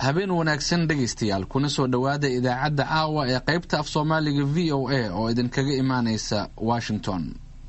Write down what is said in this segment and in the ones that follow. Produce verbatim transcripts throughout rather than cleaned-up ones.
habeen wanaagsan dhegaystayaal kuna soo dhowaada idaacadda aawa ee qaybta af soomaaliga v o a oo idinkaga imaanaysa Washington.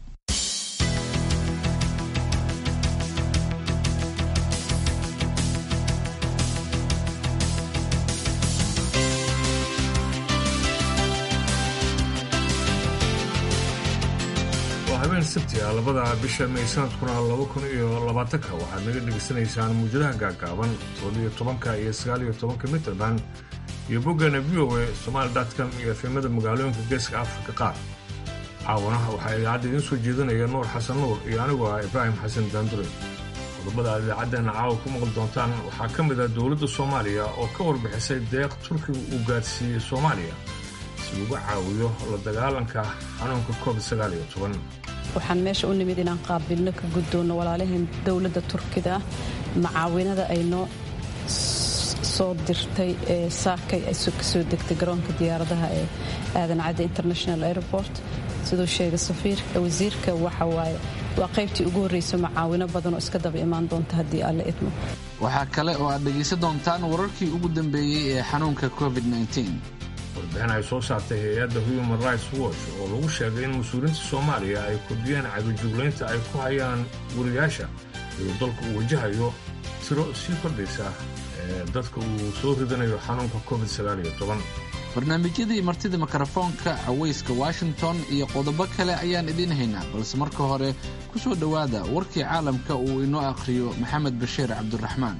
sabtiga labada bisha May sanadkuna laba kun iyo labaatanka waxaad naga dhegaysanaysaan muujadaha gaagaaban toban iyo tobanka iyo sagaal iyo tobanka mitirban iyo boggana v o a somali dot com iyo efemada magaalooyinka geeska Afrika qaar. caawanaha waxaa idaacadda idiin soo jeedinaya Nuur Xasan Nuur iyo anigu ah Ibraahim Xasan Daandure. qodobada idaacaddeena caawa ku maqli doontaan waxaa ka mid ah dowladda Soomaaliya oo ka warbixisay deeq Turkiga uu gaarsiiyey Soomaaliya si uga caawiyo la dagaalanka xanuunka covid sagaal iyo toban. waxaan meesha u nimid inaan qaabilno ka gudoono walaalaheen dawladda Turkiga macaawinada ay noo soo dirtay ee saakay ay soo degtay garoonka diyaaradaha ee Aadan Cadde International Airport sidoo sheegay safiirka wasiirka waxa waaye waa qaybtii ugu horeysay macaawino badan oo iska daba imaan doonta haddii Alle idmo. waxaa kale oo aad dhegeysan doontaan wararkii ugu dambeeyay ee xanuunka covid nineteen. warbixin ay soo saartay hay-adda Human Rights Watch oo lagu sheegay in mas-uuliyiinta Soomaaliya ay kordhiyeen cabijuglaynta ay ku hayaan wariyaasha iyadoo dalka uu wajahayo tiro sii kordhaysa ee dadka uu soo ridanayo xanuunka covid sagaal iyo toban. barnaamijyadii martida mikrofoonka cawayska Washington iyo qodobo kale ayaan idiin haynaa balse marka hore ku soo dhowaada warkii caalamka uu inoo akhriyo Maxamed Bashiir Cabdiraxmaan.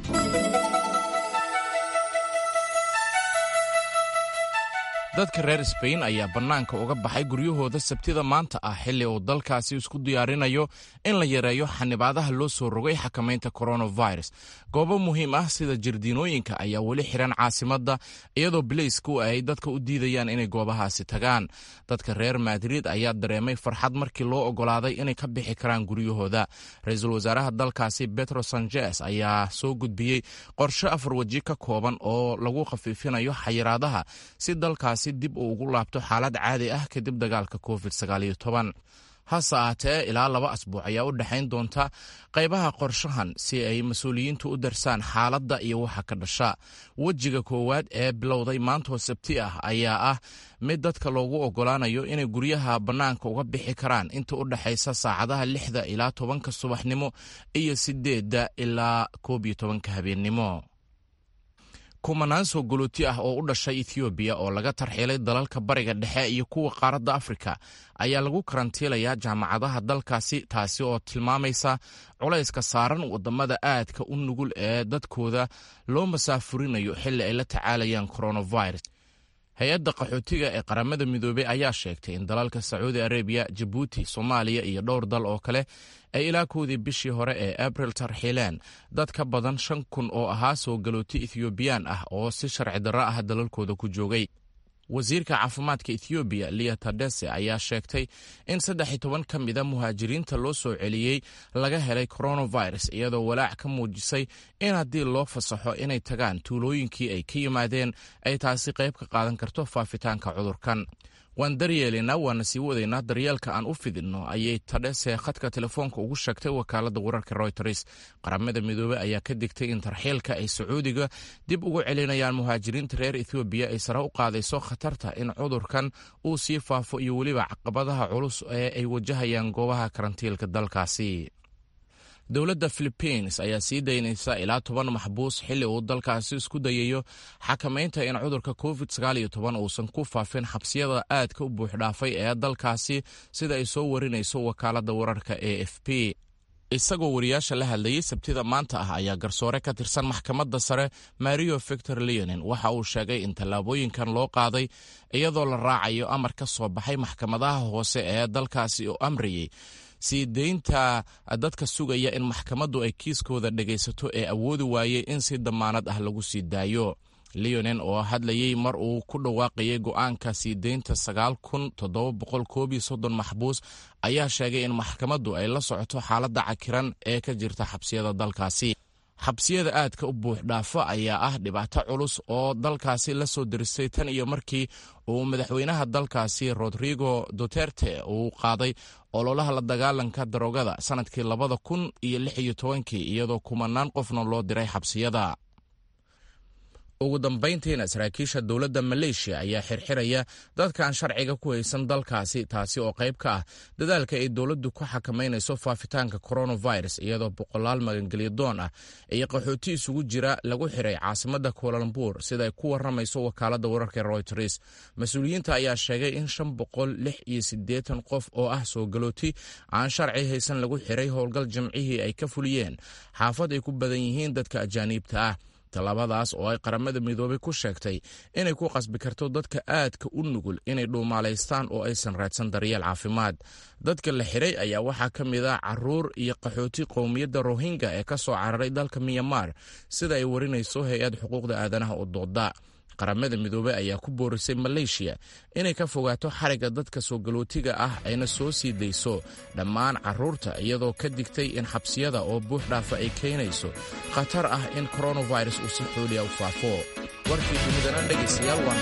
dadka reer Spain ayaa bannaanka uga baxay guryahooda sabtida maanta ah xilli uu dalkaasi isku diyaarinayo in la yareeyo xanibaadaha loo soo rogay xakamaynta coronavirus. goobo muhiim ah sida jardiinooyinka ayaa weli xiran caasimadda iyadoo bileysku ay dadka u diidayaan inay goobahaasi tagaan. dadka reer Madrid ayaa dareemay farxad markii loo ogolaaday inay ka bixi karaan guryahooda. ra-iisul wasaaraha dalkaasi Pedro Sanchez ayaa soo gudbiyey qorshe afar waji ka kooban oo lagu khafiifinayo xayiraadaha si dalkaasi dib uu ugu laabto xaalad caadi ah kadib dagaalka covid sagaal iyo toban. hase ahaatee ilaa laba asbuuc ayaa u dhexayn doonta qaybaha qorshahan si ay mas-uuliyiintu u darsaan xaaladda iyo waxa ka dhasha. wejiga koowaad ee bilowday maantoo sabti ah ayaa ah mid dadka loogu ogolaanayo inay guryaha bannaanka uga bixi karaan inta u dhexaysa saacadaha lixda ilaa tobanka subaxnimo iyo sideedda ilaa koob iyo tobanka habeennimo. kumanaan soo guluuti ah oo u dhashay Ethiopia oo laga tarxiilay dalalka bariga dhexe iyo kuwa qaaradda Afrika ayaa lagu karantiilayaa jaamacadaha dalkaasi taasi oo tilmaamaysa culayska saaran wadamada aadka u nugul ee dadkooda loo masaafurinayo xilli ay la tacaalayaan coronavirus. hay-adda qaxootiga ee qaramada midoobay ayaa sheegtay in dalalka Sacuudi Arabia, Djibouti, Soomaaliya iyo dhowr dal oo kale ay ilaa koodii bishii hore ee April tarxiileen dad ka badan shan kun oo ahaa soo galooti Ethiopian ah oo si sharci darro ah dalalkooda ku joogay. wasiirka caafimaadka Ethiopia Lia Tadesse ayaa sheegtay in saddex iyo toban ka mid a muhaajiriinta loo soo celiyey laga helay coronavirus iyadoo walaac ka muujisay in haddii loo fasaxo inay tagaan tuulooyinkii ay ka yimaadeen ay taasi qayb ka qaadan karto faafitaanka cudurkan. waan daryeelina waana sii wadaynaa daryeelka aan u fidinno ayay Tadesse khadka telefoonka ugu sheegtay wakaaladda wararka Reuters. qaramada midoobay ayaa ka digtay in tarxiilka ay Sacuudiga dib ugu celinayaan muhaajiriinta reer Ethiopia ay sare u qaadayso khatarta in cudurkan uu sii faafo iyo weliba caqabadaha culus ee ay wajahayaan goobaha karantiilka dalkaasi. dowladda Philippines ayaa sii daynaysa ilaa toban maxbuus xilli uu dalkaasi isku dayayo xakamaynta in cudurka covid sagaal iyo toban uusan ku faafin xabsiyada aadka u buuxdhaafay ee dalkaasi sida ay soo warinayso wakaaladda wararka A F P. isagoo wariyaasha la hadlayay sabtida maanta ah ayaa garsoore ka tirsan maxkamadda sare Mario Victor Leonin waxa uu sheegay in tallaabooyinkan loo qaaday iyadoo la raacayo amar ka soo baxay maxkamadaha hoose ee dalkaasi oo amrayay sii deynta dadka sugaya in maxkamaddu ay kiiskooda dhegaysato ee awoodi waayey in si damaanad ah lagu sii daayo. Leonin oo hadlayay mar uu ku dhawaaqayay go'aanka sii deynta sagaal kun toddoba boqol koob iyo soddon maxbuus ayaa sheegay in maxkamaddu ay la socoto xaaladda cakiran ee ka jirta xabsiyada dalkaasi. xabsiyada aadka u buux dhaafo ayaa ah dhibaato culus oo dalkaasi la soo diristay tan iyo markii uu madaxweynaha dalkaasi Rodrigo Duterte uu qaaday ololaha la dagaalanka daroogada sanadkii labada kun iyo lix iyo tobankii iyadoo kumanaan qofna loo diray xabsiyada. ugu dambayntiina saraakiisha dowladda maleeshiya ayaa xirxiraya dadkaan sharciga ku haysan dalkaasi, taasi oo qayb ka ah dadaalka ay dowladdu ku xakamaynayso faafitaanka coronavirus, iyadoo boqolaal magangelyadoon ah iyo qaxooti isugu jira lagu xiray caasimadda kualambuur, sida ay ku warramayso wakaaladda wararka Reuters. mas-uuliyiinta ayaa sheegay in shan boqol lix iyo siddeetan qof oo ah soo galooti aan sharci haysan lagu xiray howlgal jimcihii ay ka fuliyeen xaafad ay ku badan yihiin dadka ajaaniibta ah. tallaabadaas oo ay qaramada midoobay ku sheegtay inay ku qasbi karto dadka aadka u nugul inay dhuumaalaystaan oo aysan raadsan daryeel caafimaad. dadka la xiray ayaa waxaa ka mid ah caruur iyo qaxooti qowmiyadda rohingya ee ka soo cararay dalka myanmar, sida ay warinayso hay-ad xuquuqda aadanaha u dooda. qaramada midoobey ayaa ku boorisay maleeshiya inay ka fogaato xarigga dadka soo galootiga ah ayna soo sii dayso dhammaan carruurta, iyadoo ka digtay in xabsiyada oo buux dhaafa ay keenayso khatar ah in coronavirus uu si xooliya u faafo. warkii dunidana dhegaystayaal waa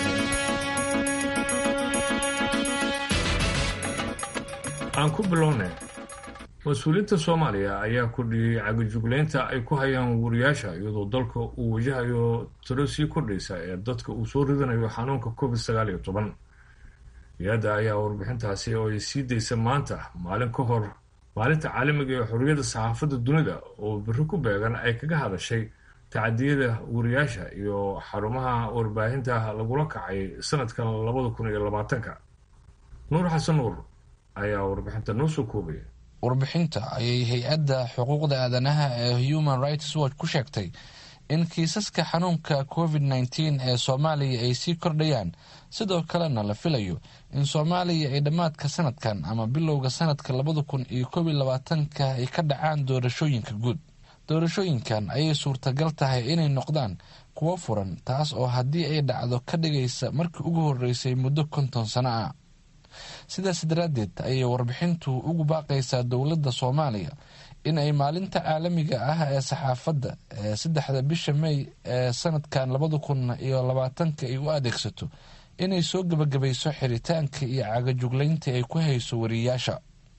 aan ku bilownay. mas-uuliyiinta soomaaliya ayaa kordhiyey cagajuglaynta ay ku hayaan wariyaasha, iyadoo dalka uu wajahayo tiro sii kordhaysa ee dadka uu soo ridanayo xanuunka covid sagaal iyo toban. hay-adda ayaa warbixintaasi oo ay sii daysa maanta maalin ka hor maalinta caalamiga ee xorriyadda saxaafadda dunida oo biri ku beegan ay kaga hadashay tacadiyada wariyaasha iyo xarumaha warbaahinta lagula kacay sanadkan labada kun iyo labaatanka. nuur xasan nuur ayaa warbixinta noo soo koobaya. warbixinta ayay hay-adda xuquuqda aadanaha ee Human Rights Watch ku sheegtay in kiisaska xanuunka covid nneteen ee Soomaaliya ay sii kordhayaan, sidoo kalena la filayo in Soomaaliya ay dhammaadka sanadkan ama bilowga sanadka labada kun iyo koob iyo labaatanka ay ka dhacaan doorashooyinka guud. doorashooyinkan ayay suurtagal tahay inay noqdaan kuwo furan, taas oo haddii ay dhacdo ka dhigaysa markii ugu horreysay muddo konton sano ah. sidaas daraaddeed ayay warbixintu ugu baaqaysaa dowladda Soomaaliya in ay maalinta caalamiga ah ee saxaafadda ee saddexda bisha May ee sanadkan labada kun iyo labaatanka ay u adeegsato inay soo gabagabayso xiritaanka iyo cagajuglaynta ay ku hayso wariyaasha.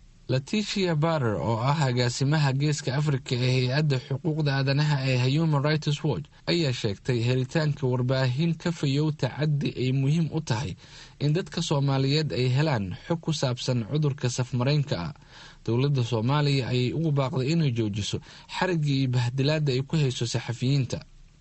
Leticia Barrer oo ah agaasimaha geeska Afrika ee hay-adda xuquuqda aadanaha ee Human Rights Watch ayaa sheegtay helitaanka warbaahin ka fayow tacaddi ay muhiim u tahay in dadka Soomaaliyeed ay helaan xog ku saabsan cudurka safmaraynka ah. dowladda Soomaaliya ayay ugu baaqday inay joojiso xariggii iyo bahdilaadda ay ku hayso saxafiyiinta.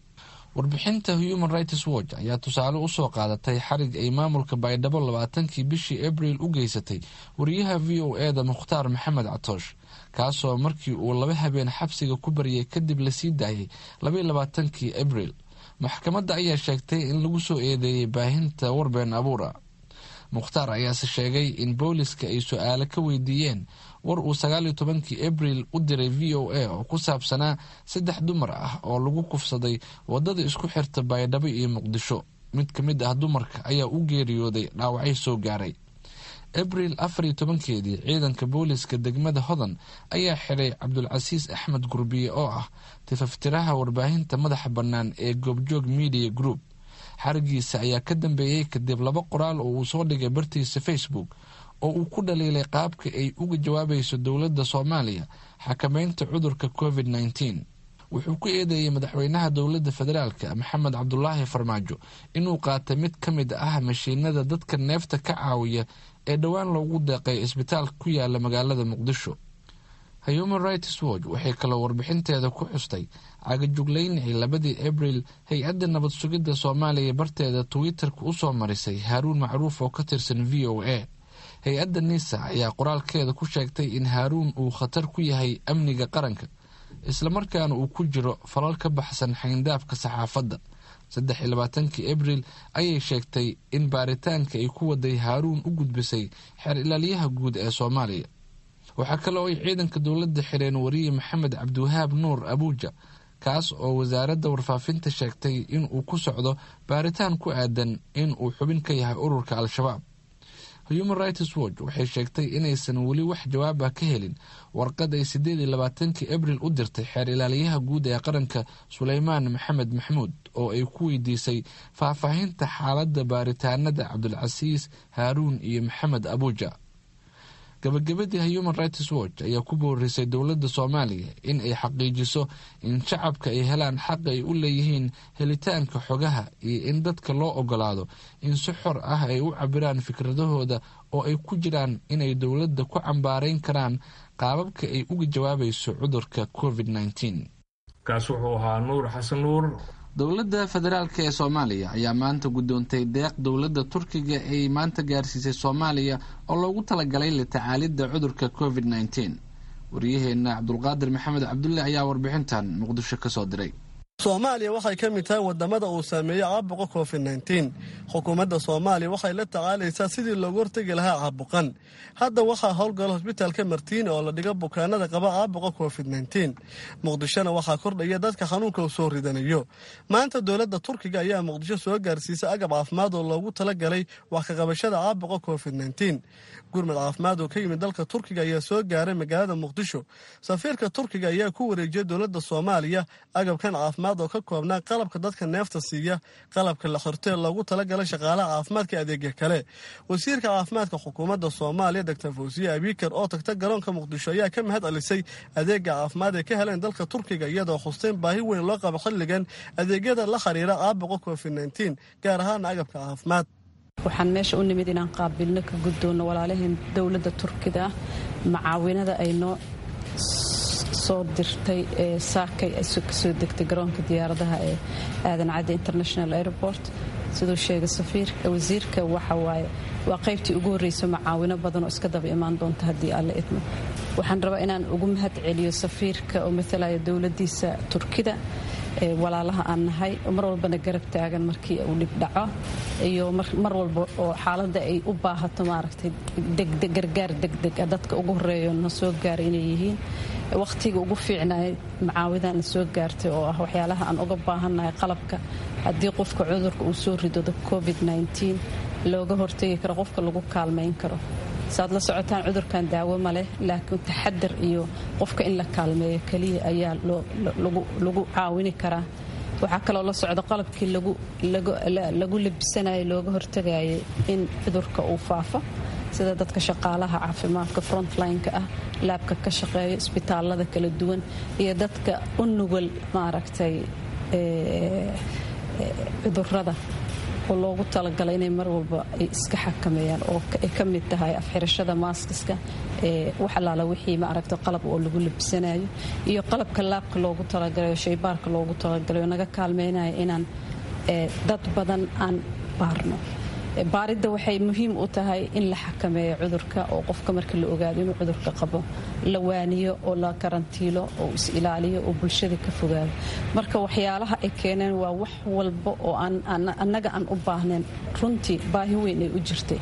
warbixinta Human Rights Watch ayaa tusaale u soo qaadatay xarig ay maamulka Baydhabo labaatankii bishii Abriil u geysatay wariyaha V O A da Mukhtaar Maxamed Catoosh, kaasoo markii uu laba habeen xabsiga ku baryay kadib la sii daayay laba iyo labaatankii Abriil. maxkamadda ayaa sheegtay in lagu soo eedeeyay baahinta warbeen abuura. Mukhtaar ayaase sheegay in booliska ay su'aalo ka weydiiyeen war uu sagaal iyo tobankii Abriil u diray V O A oo ku saabsanaa saddex dumar ah oo lagu kufsaday wadada isku xirta Baydhabo iyo Muqdisho. mid ka mid ah dumarka ayaa u geeriyooday dhaawacyo soo gaaray. Abriil afar iyo tobankeedii ciidanka booliska degmada Hodan ayaa xiray Cabdulcasiis Axmed Gurbiye oo ah tifaftiraha warbaahinta madaxa bannaan ee Goobjoog Media Group. xarigiisa ayaa ka dambeeyay kadib laba qoraal oo uu soo dhigay bartiisa Facebook oo uu ku dhaliilay qaabka ay uga jawaabayso dowladda Soomaaliya xakamaynta cudurka covid nneteen. wuxuu ku eedeeyay madaxweynaha dowladda federaalka Maxamed Cabdulaahi Farmaajo inuu qaatay mid ka mid ah mashiinada dadka neefta ka caawiya ee dhowaan loogu deeqay isbitaalka ku yaala magaalada Muqdisho. Human Rights Watch waxay kaloo warbixinteeda ku xustay cagajuglayn ay labadii Abriil hay-adda nabad sugidda Soomaaliya barteeda Twitter-ka u soo marisay Haaruun Macruuf oo ka tirsan V O A. hay-adda NISA ayaa qoraalkeeda ku sheegtay in Haaruun uu khatar ku yahay amniga qaranka, islamarkaana uu ku jiro falal ka baxsan xayndaabka saxaafadda. saddex iyo labaatankii Abriil ayay sheegtay in baaritaanka ay ku waday Haaruun u gudbisay xeer ilaaliyaha guud ee Soomaaliya. waxaa kale oo ay ciidanka dowladda xireen wariye Maxamed Cabdiwahaab Nuur Abuuja, kaas oo wasaaradda warfaafinta sheegtay in uu ku socdo baaritaan ku aadan in uu xubin ka yahay ururka Al-Shabaab. Human Rights Watch waxay sheegtay inaysan weli wax jawaab ah ka helin warqad ay sideed iyo labaatankii Abriil u dirtay xeer ilaaliyaha guud ee qaranka Suleymaan Maxamed Maxmuud oo ay ku weydiisay faahfaahinta xaaladda baaritaanada Cabdulcasiis, Haaruun iyo Maxamed Abuuja. gabagabadii Human Rights Watch ayaa ku boorisay dowladda Soomaaliya in ay xaqiijiso in shacabka ay helaan xaq ay u leeyihiin helitaanka xogaha iyo in dadka loo ogolaado in si xor ah ay u cabiraan fikradahooda oo ay ku jiraan inay dowladda ku cambaarayn karaan qaababka ay uga jawaabayso cudurka covid nineteen. kaas wuxuu ahaa Nuur Xasan Nuur. dowladda federaalka ee Soomaaliya ayaa maanta gudoontay deeq dowladda Turkiga ay maanta gaarsiisay Soomaaliya oo loogu talagalay la tacaalidda cudurka covid nineteen. wariyaheena Cabdulqaadir Maxamed Cabdulle ayaa warbixintan Muqdisho ka soo diray. Soomaaliya waxay ka mid tahay wadamada uu saameeyay caabuqa covid nineteen. Xukuumadda Soomaaliya waxay la tacaalaysaa sidii looga hortagi lahaa caabuqan. Hadda waxaa howlgala hosbitaalka Martiin oo la dhigo bukaanada qaba caabuqa covid nineteen. Muqdishona waxaa kordhaya dadka xanuunka soo ridanayo. Maanta dowladda Turkiga ayaa Muqdisho soo gaarsiisay agab caafimaad oo loogu talagalay wax ka qabashada caabuqa covid nineteen. gurmad caafimaad oo ka yimid dalka Turkiga ayaa soo gaaray magaalada Muqdisho. Safiirka Turkiga ayaa ku wareejiyay dowladda Soomaaliya agabkan caafimaad oo ka koobnaa qalabka dadka neefta siiya, qalabka la xirtay loogu talagalay shaqaalaha caafimaadka adeegga kale. Wasiirka caafimaadka xukuumadda Soomaaliya Doctor Fawziya Abikar oo tagta garoonka Muqdisho ayaa ka mahad celisay adeegga caafimaad ee ka heleen dalka Turkiga iyadoo xusteen baahi weyn loo qabo xilligan adeegyada la xiriira caabuqa covid nineteen gaar ahaan agabka caafimaad. waxaan meesha u nimid inaan qaabilno ka gudoono walaalaheen dowladda Turkiga macaawinada ay noo soo dirtay ee saakay ay soo degtay garoonka diyaaradaha ee Aadan Cadde International Airport. sidoo sheegay safiirka wasiirka waxa waaye waa qaybtii ugu horeysay macaawino badan oo iska daba imaan doonta haddii alle idmo. waxaan rabaa inaan ugu mahad celiyo safiirka oo mathalaya dowladdiisa Turkiga ee walaalaha aan nahay mar walbana garab taagan markii uu dhib dhaco iyo mar walba oo xaaladda ay u baahato maaragtay degdeg gargaar degdeg dadka ugu horeeyo na soo gaaray inay yihiin waqtiga ugu fiicnaa macaawidan soo gaartay oo ah waxyaalaha aan uga baahanahay qalabka haddii qofka cudurka uu soo rido covid nineteen looga hortagi karo qofka lagu kaalmeyn karo. saad la socotaan cudurkan daawo ma leh laakiin taxadar iyo qofka in la kaalmeeyo kaliya ayaa lagu caawini karaa. waxaa kaloo la socda qalabkii lagu lagu labisanayo looga hortagayo in cudurka uu faafo sida dadka shaqaalaha caafimaadka frontline-ka ah laabka ka shaqeeya isbitaalada kala duwan iyo dadka u nugul maaragtay cudurrada oo loogu talagalay inay mar walba ay iska xakameeyaan oo ay ka mid tahay afxirashada maaskiska ee wax alaala wixii ma aragto qalab oo lagu labisanayo iyo qalabka laabka loogu talagalay shaybaarka loogu talagalay naga kaalmeynaya inaan dad badan aan baarno. baaridda waxay muhiim u tahay in la xakameeyo cudurka oo qofka marka la ogaado inuu cudurka qabo la waaniyo oo la karantiilo oo is ilaaliyo oo bulshada ka fogaado. marka waxyaalaha ay keeneen waa wax walba oo aan annaga aan u baahnayn runtii baahi weyn ay u jirtay.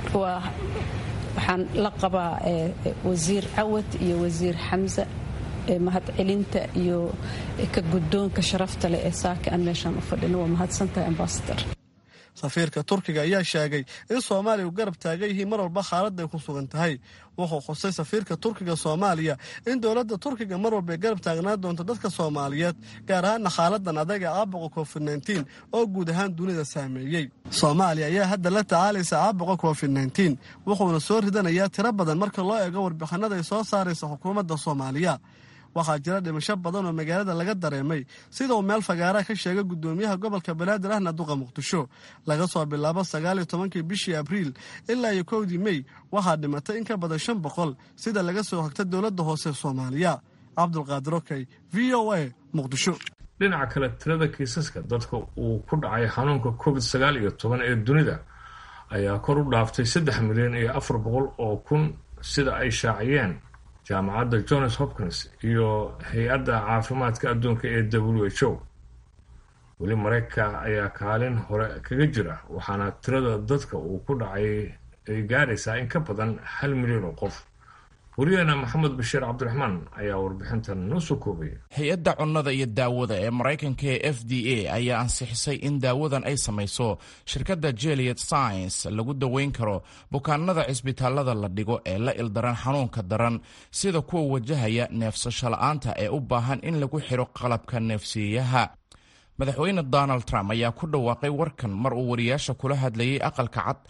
waxaan la qabaa wasiir Cawad iyo wasiir Xamza mahad celinta iyo ka gudoonka sharafta leh ee saaka aan meeshan u fadhino waa mahadsantahay ambassador. safiirka Turkiga ayaa sheegay in Soomaaliya uu garab taagan yahay mar walba xaaladda ay ku sugan tahay. wuxuu xusay safiirka Turkiga Soomaaliya in dowladda Turkiga mar walba garab taagnaa doonto dadka Soomaaliyeed gaar ahaan xaaladdan adag ee caabuqa covid nineteen oo guud ahaan dunida saameeyay. Soomaaliya ayaa hadda la tacaalaysa caabuqa covid nineteen wuxuuna soo ridanayaa tiro badan marka loo eego warbixinada ay soo saaraysa xukuumadda Soomaaliya. waxaa jira dhimasho badan oo magaalada laga dareemay sida uu meel fagaara ka sheegay gudoomiyaha gobolka Banaadir ahna duqa Muqdisho laga soo bilaabo sagaal iyo tobankii bishii Abriil ilaa iyo kowdii May waxaa dhimatay in ka badan shan boqol sida laga soo xigtay dowladda hoose Soomaaliya. Cabdulqaadir Okey, V O A, Muqdisho. dhinaca kale tirada kiisaska dadka uu ku dhacay xanuunka covid sagaal iyo toban ee dunida ayaa kor u dhaaftay saddex milyan iyo afar boqol oo kun sida ay shaaciyeen jaamacadda Johns Hopkins iyo hay-adda caafimaadka adduunka ee W H O. weli Mareykanka ayaa kaalin hore kaga jira waxaana tirada dadka uu ku dhacay ay gaaraysaa in ka badan hal milyan oo qof. wariyahena Maxamed Bashiir Cabdiraxmaan ayaa warbixintan noo soo koobay. hay-adda cunnada iyo daawada ee Mareykanka ee F D A ayaa ansixisay in daawadan ay samayso shirkadda Gilead Science lagu daweyn karo bukaanada cisbitaalada la dhigo ee la ildaran xanuunka daran sida kuwa wajahaya neefsasho la'aanta ee u baahan in lagu xiro qalabka neefsiiyaha. madaxweyne Donald Trump ayaa ku dhawaaqay warkan mar uu wariyaasha kula hadlayay aqalka cad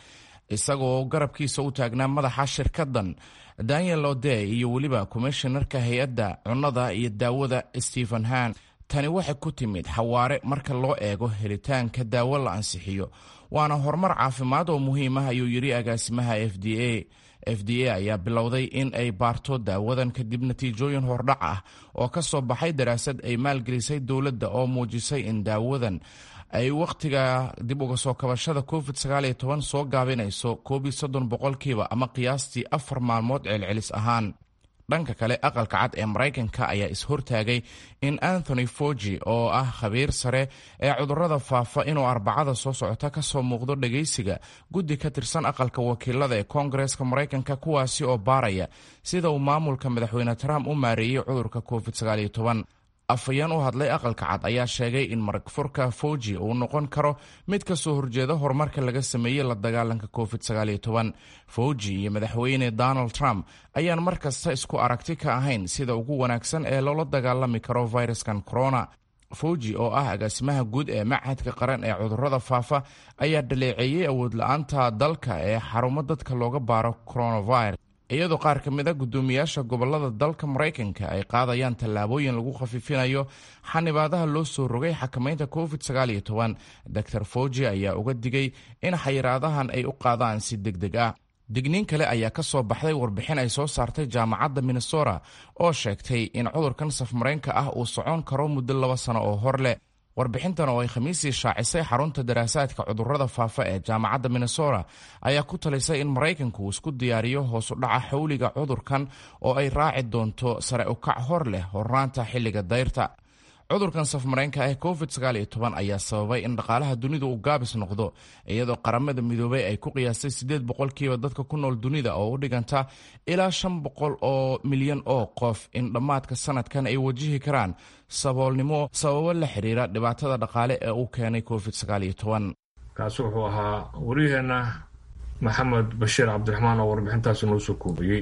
isagoo garabkiisa u taagnaa madaxa shirkaddan daniel ode iyo weliba komishinarka hay-adda cunnada iyo daawada stephen han. tani waxay ku timid xawaare marka loo eego helitaanka daawo la ansixiyo, waana horumar caafimaad oo muhiim ah ayuu yidhi agaasimaha f d a. f d a ayaa bilowday in ay baarto daawadan kadib natiijooyin hordhac ah oo ka soo baxay daraasad ay maalgelisay dowladda oo muujisay in daawadan ay wakhtiga dib uga soo kabashada covid sagaal iyo toban soo gaabinayso koob iyo soddon boqolkiiba ama qiyaastii afar maalmood celcelis ahaan. dhanka kale aqalka cad ee maraykanka ayaa is-hortaagay in anthony fauci oo ah khabiir sare ee cudurrada faafa inuu arbacada soo socota ka soo muuqdo dhegaysiga guddi ka tirsan aqalka wakiilada ee koongareeska maraykanka, kuwaasi oo baaraya sida uu maamulka madaxweyne trump u maareeyey cudurka covid sagaal iyo toban. afhayeen u hadlay aqalka cad ayaa sheegay in marag furka fauci uu noqon karo mid ka soo horjeeda horumarka laga sameeyey la dagaalanka covid sagaal iyo toban. fauci iyo madaxweyne donald trump ayaan mar kasta isku aragti ka ahayn sida ugu wanaagsan ee loola dagaalami karo fayraskan corona. fauci oo ah agaasimaha guud ee machadka qaran ee cudurrada faafa ayaa dhaleeceeyey awood la-aanta dalka ee xarumo dadka looga baaro coronavirus, iyadoo qaar ka mid a guddoomiyaasha gobolada dalka maraykanka ay qaadayaan tallaabooyin lagu khafiifinayo xanibaadaha loo soo rogay xakamaynta covid sagaal iyo toban. doctor fauci ayaa uga digay in xayiraadahan ay u qaadaan si deg deg ah. digniin kale ayaa ka soo baxday warbixin ay soo saartay jaamacadda minnesota oo sheegtay in cudurkan safmareenka ah uu socon karo muddo laba sano oo hor leh. warbixintan oo ay khamiisii shaacisay xarunta daraasaadka cudurrada faafa ee jaamacadda minnesota ayaa ku talisay in maraykanku uu isku diyaariyo hoos u dhaca xawliga cudurkan oo ay raaci doonto sare u kac hor leh hornaanta xilliga dayrta. cudurkan safmareenka ah covid sagaal iyo toban ayaa sababay in dhaqaalaha dunidu uu gaabis noqdo, iyadoo qaramada midoobay ay ku qiyaastay siddeed boqolkiiba dadka ku nool dunida oo u dhiganta ilaa shan boqol oo milyan oo qof in dhammaadka sanadkan ay wajihi karaan saboolnimo sababo la xiriira dhibaatada dhaqaale ee uu keenay covid sagaal iyo toban. kaasi wuxuu ahaa wariyaheenna maxamed bashiir cabdiraxmaan oo warbixintaasi noo soo koobayey.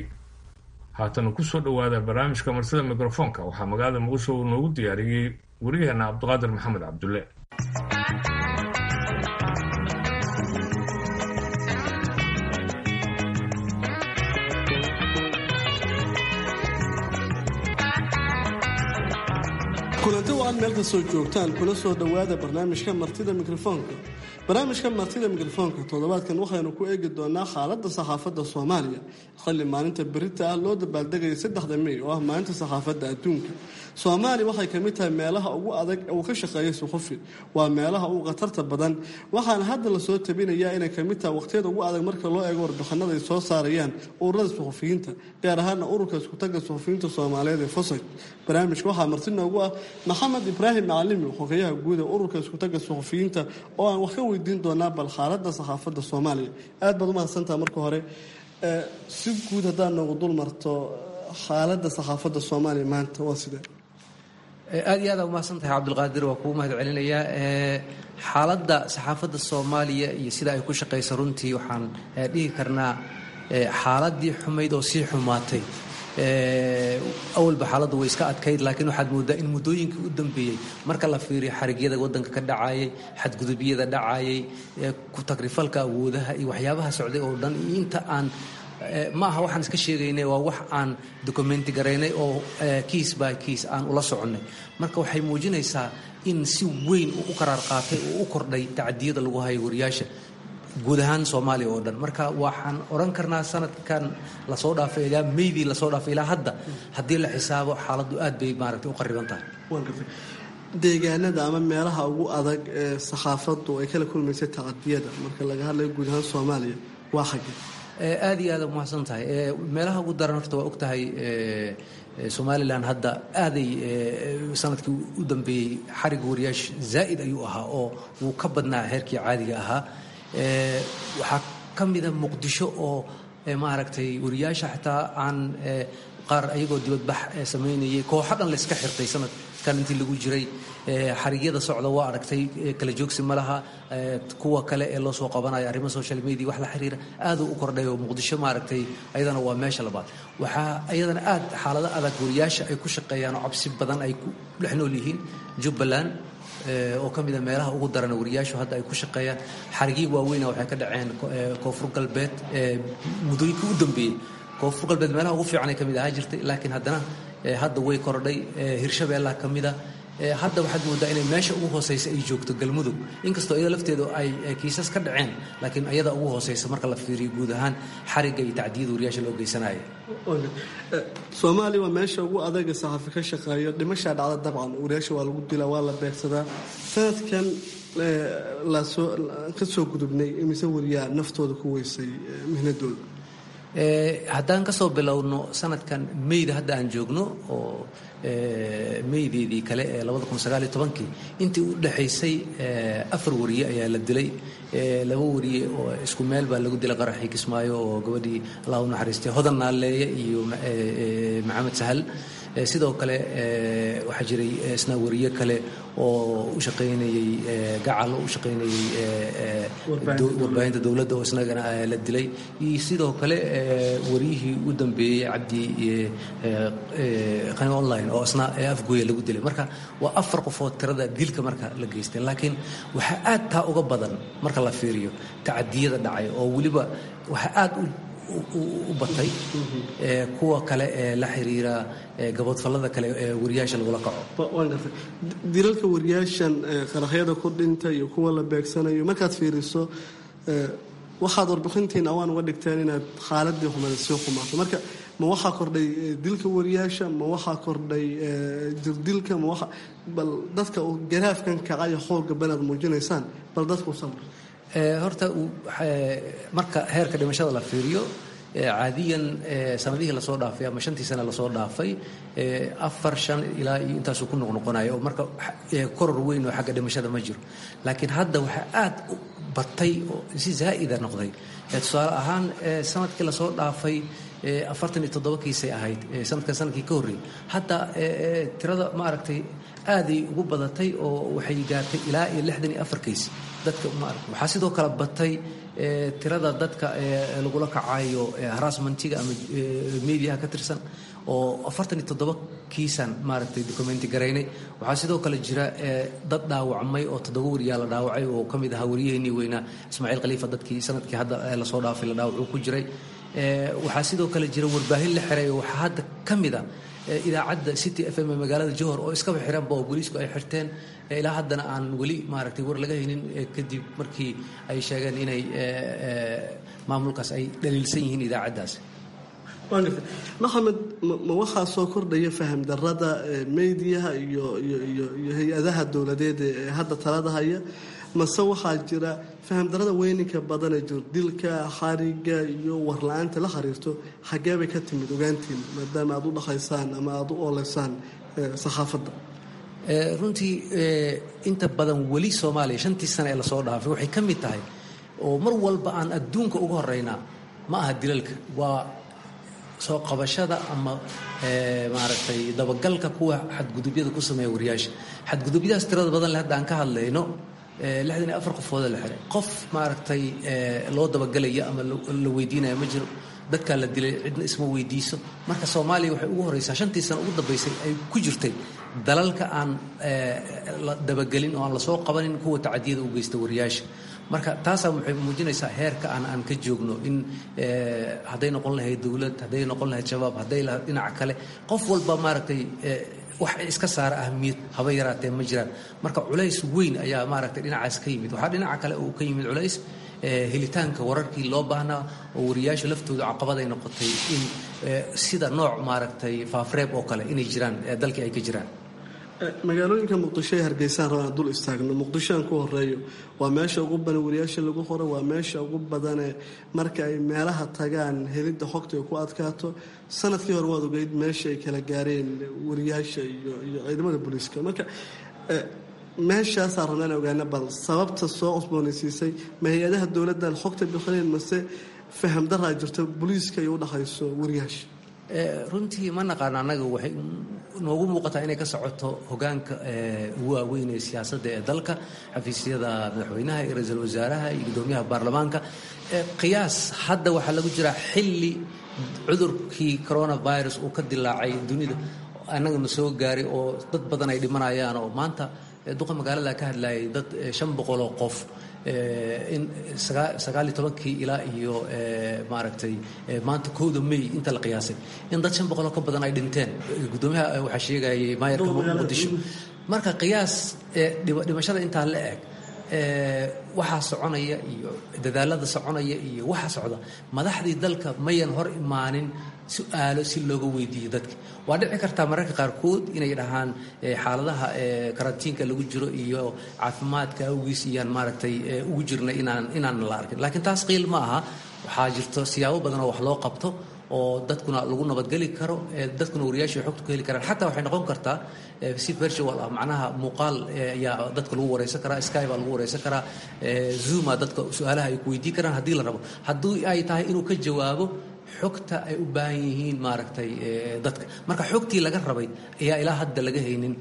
haatan ku soo dhowaada barnaamijka martida mikrofoonka. waxaa magaalada muqdisho uu noogu diyaariyey wariyaheenna cabdiqaadir maxamed cabdulle. kulanti wacan meel ka soo joogtaan kuna soo dhowaada barnaamijka martida mikrofoonka. barnaamijka martida mikrofoonka toddobaadkan waxaynu ku eegi doonaa xaaladda saxaafadda soomaaliya xilli maalinta berita ah loo dabaaldegaya saddexda mey oo ah maalinta saxaafadda adduunka. soomaaliya waxay ka mid tahay meelaha ugu adag ee uu ka shaqeeyay suxufi, waa meelaha ugu khatarta badan, waxaana hadda lasoo tabinayaa inay ka mid tahay waqtiyada ugu adag marka loo eego warbixinada ay soo saarayaan ururada suxufiyiinta, gaar ahaana ururka iskutaga suxufiyiinta soomaaliyeed ee fosag. barnaamijka waxaa marti noogu ah maxamed ibraahim macalimi, xogeyaha guud ee ururka iskutaga suxufiyiinta, oo aan wax ka weydiin doonaa bal xaaladda saxaafadda soomaaliya. aad baad umahadsantaha. marka hore si guud haddaad noogu dul marto xaaladda saxaafadda soomaaliya maanta waa sidee? aad iyo aada umahadsantahay cabdulqaadir, waa kuu mahad celinayaa. xaaladda saxaafadda soomaaliya iyo sida ay ku shaqayso runtii waxaan dhihi karnaa xaaladii xumayd oo sii xumaatay. awalba xaaladdu way iska adkayd, laakiin waxaad moodaa in muddooyinkii u dambeeyey marka la fiiriyo xarigyada waddanka ka dhacayay, xadgudubyada dhacayay, ku tagrifalka awoodaha iyo waxyaabaha socday oo dhan, iyo inta aan ma aha waxaan iska sheegaynay, waa wax aan documenti garaynay oo kiis by kiis aan ula soconnay. marka waxay muujinaysaa in si weyn uu u qaraar qaatay oo u kordhay tacadiyada lagu hayo wariyaasha guud ahaan soomaaliya oo dhan. marka waxaan odhan karnaa sanadkan lasoo dhaafay ilaa meydii lasoo dhaafay ilaa hadda haddii la xisaabo xaaladdu aad bay maaragtay u qariban tahay. deegaanada ama meelaha ugu adag ee saxaafaddu ay kala kulmaysay tacadiyada marka laga hadlayo guud ahaan soomaaliya waa xagge? aad iyo aad umahadsan tahay. meelaha ugu daran horta waa og tahay somalilan hadda aaday sanadkii u dambeeyey xariga wariyaash zaa'id ayuu ahaa oo wuu ka badnaa heerkii caadiga ahaa. waxaa ka mida muqdisho oo maaragtay wariyaasha xitaa aan qaar ayagoo dibadbax samaynayay kooxo dhan layska xirtay sanadkan intii lagu jiray. xarigyada socda waa aragtay, kala joogsi ma laha. kuwa kale ee loo soo qabanayo arrimo social media wax la xiriira aaduu u kordhay oo muqdisho maaragtay ayadana waa meesha labaad. waxaa ayadana aad xaalado adag wariyaasha ay ku shaqeeyaan oo cabsi badan ay ku dhex nool yihiin. jubbaland oo ka mid a meelaha ugu daran wariyaashu hadda ay ku shaqeeyaan xarigii waaweyna waxay ka dhaceen koonfur galbeed muddooyinkii u dambeeyey koonfur galbeed meelaha ugu fiican ay ka mid ahaa jirtay laakiin haddana hadda way kordhay hirshabeellaha ka mida hadda waxaad moodaa inay meesha ugu hooseysa ay joogto galmudug inkastoo iyada lafteedu ay kiisas ka dhaceen laakiin iyada ugu hooseysa marka la fiiriyo guud ahaan xarigga iyo tacdiyada wariyaasha loo geysanayo soomaaliya waa meesha ugu adaga saxafi ka shaqeeyo dhimashaa dhacda dabcan wariyaasha waa lagu dilaa waa la beegsadaa sanadkan lasoo ka soo gudubnay imise wariyaa naftooda ku weysay mihnadooda haddaan ka soo bilowno sanadkan meyda hadda aan joogno oo meydeedii kale ee labada kun sagaal iyo tobankii intii u dhexaysay afar wariye ayaa la dilay laba wariye oo isku meel baa lagu dilay qaraxii Kismaayo oo gabadhii Allah u naxariistay Hodan Naaleeye iyo Maxamed Sahal sidoo kale waxaa jiray isna wariye kale oo u shaqeynayay gacal u shaqeynayay warbaahinta dawladda oo isnagana la dilay iyo sidoo kale wariyihii u dambeeyay Cabdi qani online oo isna afgooya lagu dilay marka waa afar qofood tirada dilka marka la geystay laakiin waxa aad taa uga badan marka la fiiriyo tacadiyada dhacay oo waliba waxa aad u batay kuwa kale ee la xiriira gabadfalada kale ee wariyaasha lagu la kaco dilalka wariyaashan qaraxyada ku dhintay iyo kuwa la beegsanayo markaad fiiriso waxaad warbixintiin awaan uga dhigteen inaad xaaladii xumayd soo xumaato marka ma waxaa kordhay dilka wariyaasha ma waxaa kordhay jirdilka ma waxa bal dadka garaafkan kacay xoogga banaad muujinaysaan bal dadku sabr horta marka heerka dhimashada la fiiriyo caadiyan sanadihii lasoo dhaafay ama shantii sano lasoo dhaafay afar shan ilaa iyo intaasuu ku noqnoqonayo oo marka koror weyn oo xagga dhimashada ma jiro laakiin hadda waxaa aad u batay oo si zaa'ida noqday tusaale ahaan sanadkii lasoo dhaafay afartan iyo toddoba kiisay ahayd sanadkan sanadkii ka horreeyay hadda tirada ma aragtay aaday ugu badatay oo waxay gaartay ilaa iyo lixdan iyo afar kiis dadka ma aragtay waxaa sidoo kale batay tirada dadka lagula kacayo harassmentiga ama mediaha ka tirsan oo afartan iyo toddoba kiisan maaragtay documenti garaynay waxaa sidoo kale jira dad dhaawacmay oo toddoba wariyaa la dhaawacay oo ka mid ahaa wariyaheenii weynaa Ismaaciil Khalifa dadkii sanadkii hadda lasoo dhaafay la dhaawacuu ku jiray waxaa sidoo kale jira warbaahin la xiray waxaa hadda ka mid ah idaacadda City F M magaalada Johor oo iska xiran baa booliisku ay xirteen ilaa haddana aan wali maaragtay war laga haynin kadib markii ay sheegeen inay maamulkaas ay dhaliilsan yihiin idaacaddaas maxamed ma waxaa soo kordhaya faham darrada meediyaha iyo iyo iyo hay-adaha dowladeed ee hadda talada haya mase waxaa jira faham darrada weyninka badan ee dilka xariga iyo warla-aanta la xiriirto xaggee bay ka timid ogaantiin maadaama aad u dhaqaysaan ama aad u ooleysaan saxaafadda runtii inta badan weli Soomaaliya shantii sano ee lasoo dhaafay waxay ka mid tahay oo mar walba aan adduunka uga horeynaa ma aha dilalka waa soo qabashada ama maaragtay dabagalka kuwa xadgudubyada ku sameeya wariyaasha xadgudubyadaas tirada badan leh hadda aan ka hadlayno lixdan iyo afar qofood la xiray qof maaragtay loo dabagalaya ama la weydiinaya ma jiro dadka la dilay cidna isma weydiiso marka Soomaaliya waxay ugu horeysaa shantii sano ugu dambeysay ay ku jirtay dalalka aan la dabagalin oo aan la soo qabanin kuwa tacadiyada u geysta wariyaasha marka taasa waxay muujinaysaa heerka aan aan ka joogno in haday noqon lahayd dawlad haday noqon lahayd shabaab haday lahayd dhinaca kale qof walba maaragtay wax iska saara ahmiyad haba yaraatee ma jiraan marka culays weyn ayaa maaragtay dhinacaas ka yimid waxaa dhinaca kale uu ka yimid culays helitaanka wararkii loo baahnaa oo wariyaasha laftooda caqabad ay noqotay in sida nooc maaragtay faafreeb oo kale inay jiraan dalkii ay ka jiraan magaalooyinka muqdisho ee hargeysaan rabaan dul istaagno muqdisho aan ku horeeyo waa meesha ugu badan wariyaasha lagu qoro waa meesha ugu badane marka ay meelaha tagaan helidda xogta ay ku adkaato sanadkii hore waad ogeyd meesha ay kala gaareen wariyaasha iyo iyo ciidamada booliiska marka meeshaasaa rabnaan ogaana bal sababta soo cusboonaysiisay ma hay-adaha dowladdan xogta bixineen mase faham daraa jirto booliiska ay u dhaqayso wariyaasha runtii ma naqaan annaga waxay noogu muuqataa inay ka socoto hogaanka ugu waaweyn ee siyaasadda ee dalka xafiisyada madaxweynaha iyo ra-iisul wasaaraha iyo guddoomiyaha baarlamaanka qiyaas hadda waxaa lagu jiraa xilli cudurkii coronavirus uu ka dilaacay dunida annagana soo gaaray oo dad badan ay dhimanayaan oo maanta duqa magaalada ka hadlayay dad shan boqol oo qof in sagaal iyo tobankii ilaa iyo maaragtay maanta kowda May inta la qiyaasay in dad shan boqol oo ka badan ay dhinteen gudoomiyaha waxa sheegayay maayarka Muqdisho marka qiyaas dhimashada inta la eeg waxa soconaya iyo dadaalada soconaya iyo waxa socda madaxdii dalka mayan hor imaanin su'aalo si looga weydiiyo dadka waa dhici kartaa mararka qaarkood inay dhahaan xaaladaha karantiinka lagu jiro iyo caafimaadka awgiis iyaan maaragtay ugu jirnay inaan inaan la arkin laakiin taas qiil ma aha waxaa jirto siyaabo badan oo wax loo qabto oo dadkuna lagu nabadgeli karo dadkuna wariyaasha xogta ku heli karaan xataa waxay noqon kartaa si virtual ah macnaha muuqaal ayaa dadka lagu wareysan karaa Skype baa lagu wareysan karaa Zoom dadka su'aalaha ay ku weydiin karaan haddii la rabo haddii ay tahay inuu ka jawaabo xogta ay u baahan yihiin maaragtay dadka marka xogtii laga rabay ayaa ilaa hadda laga haynin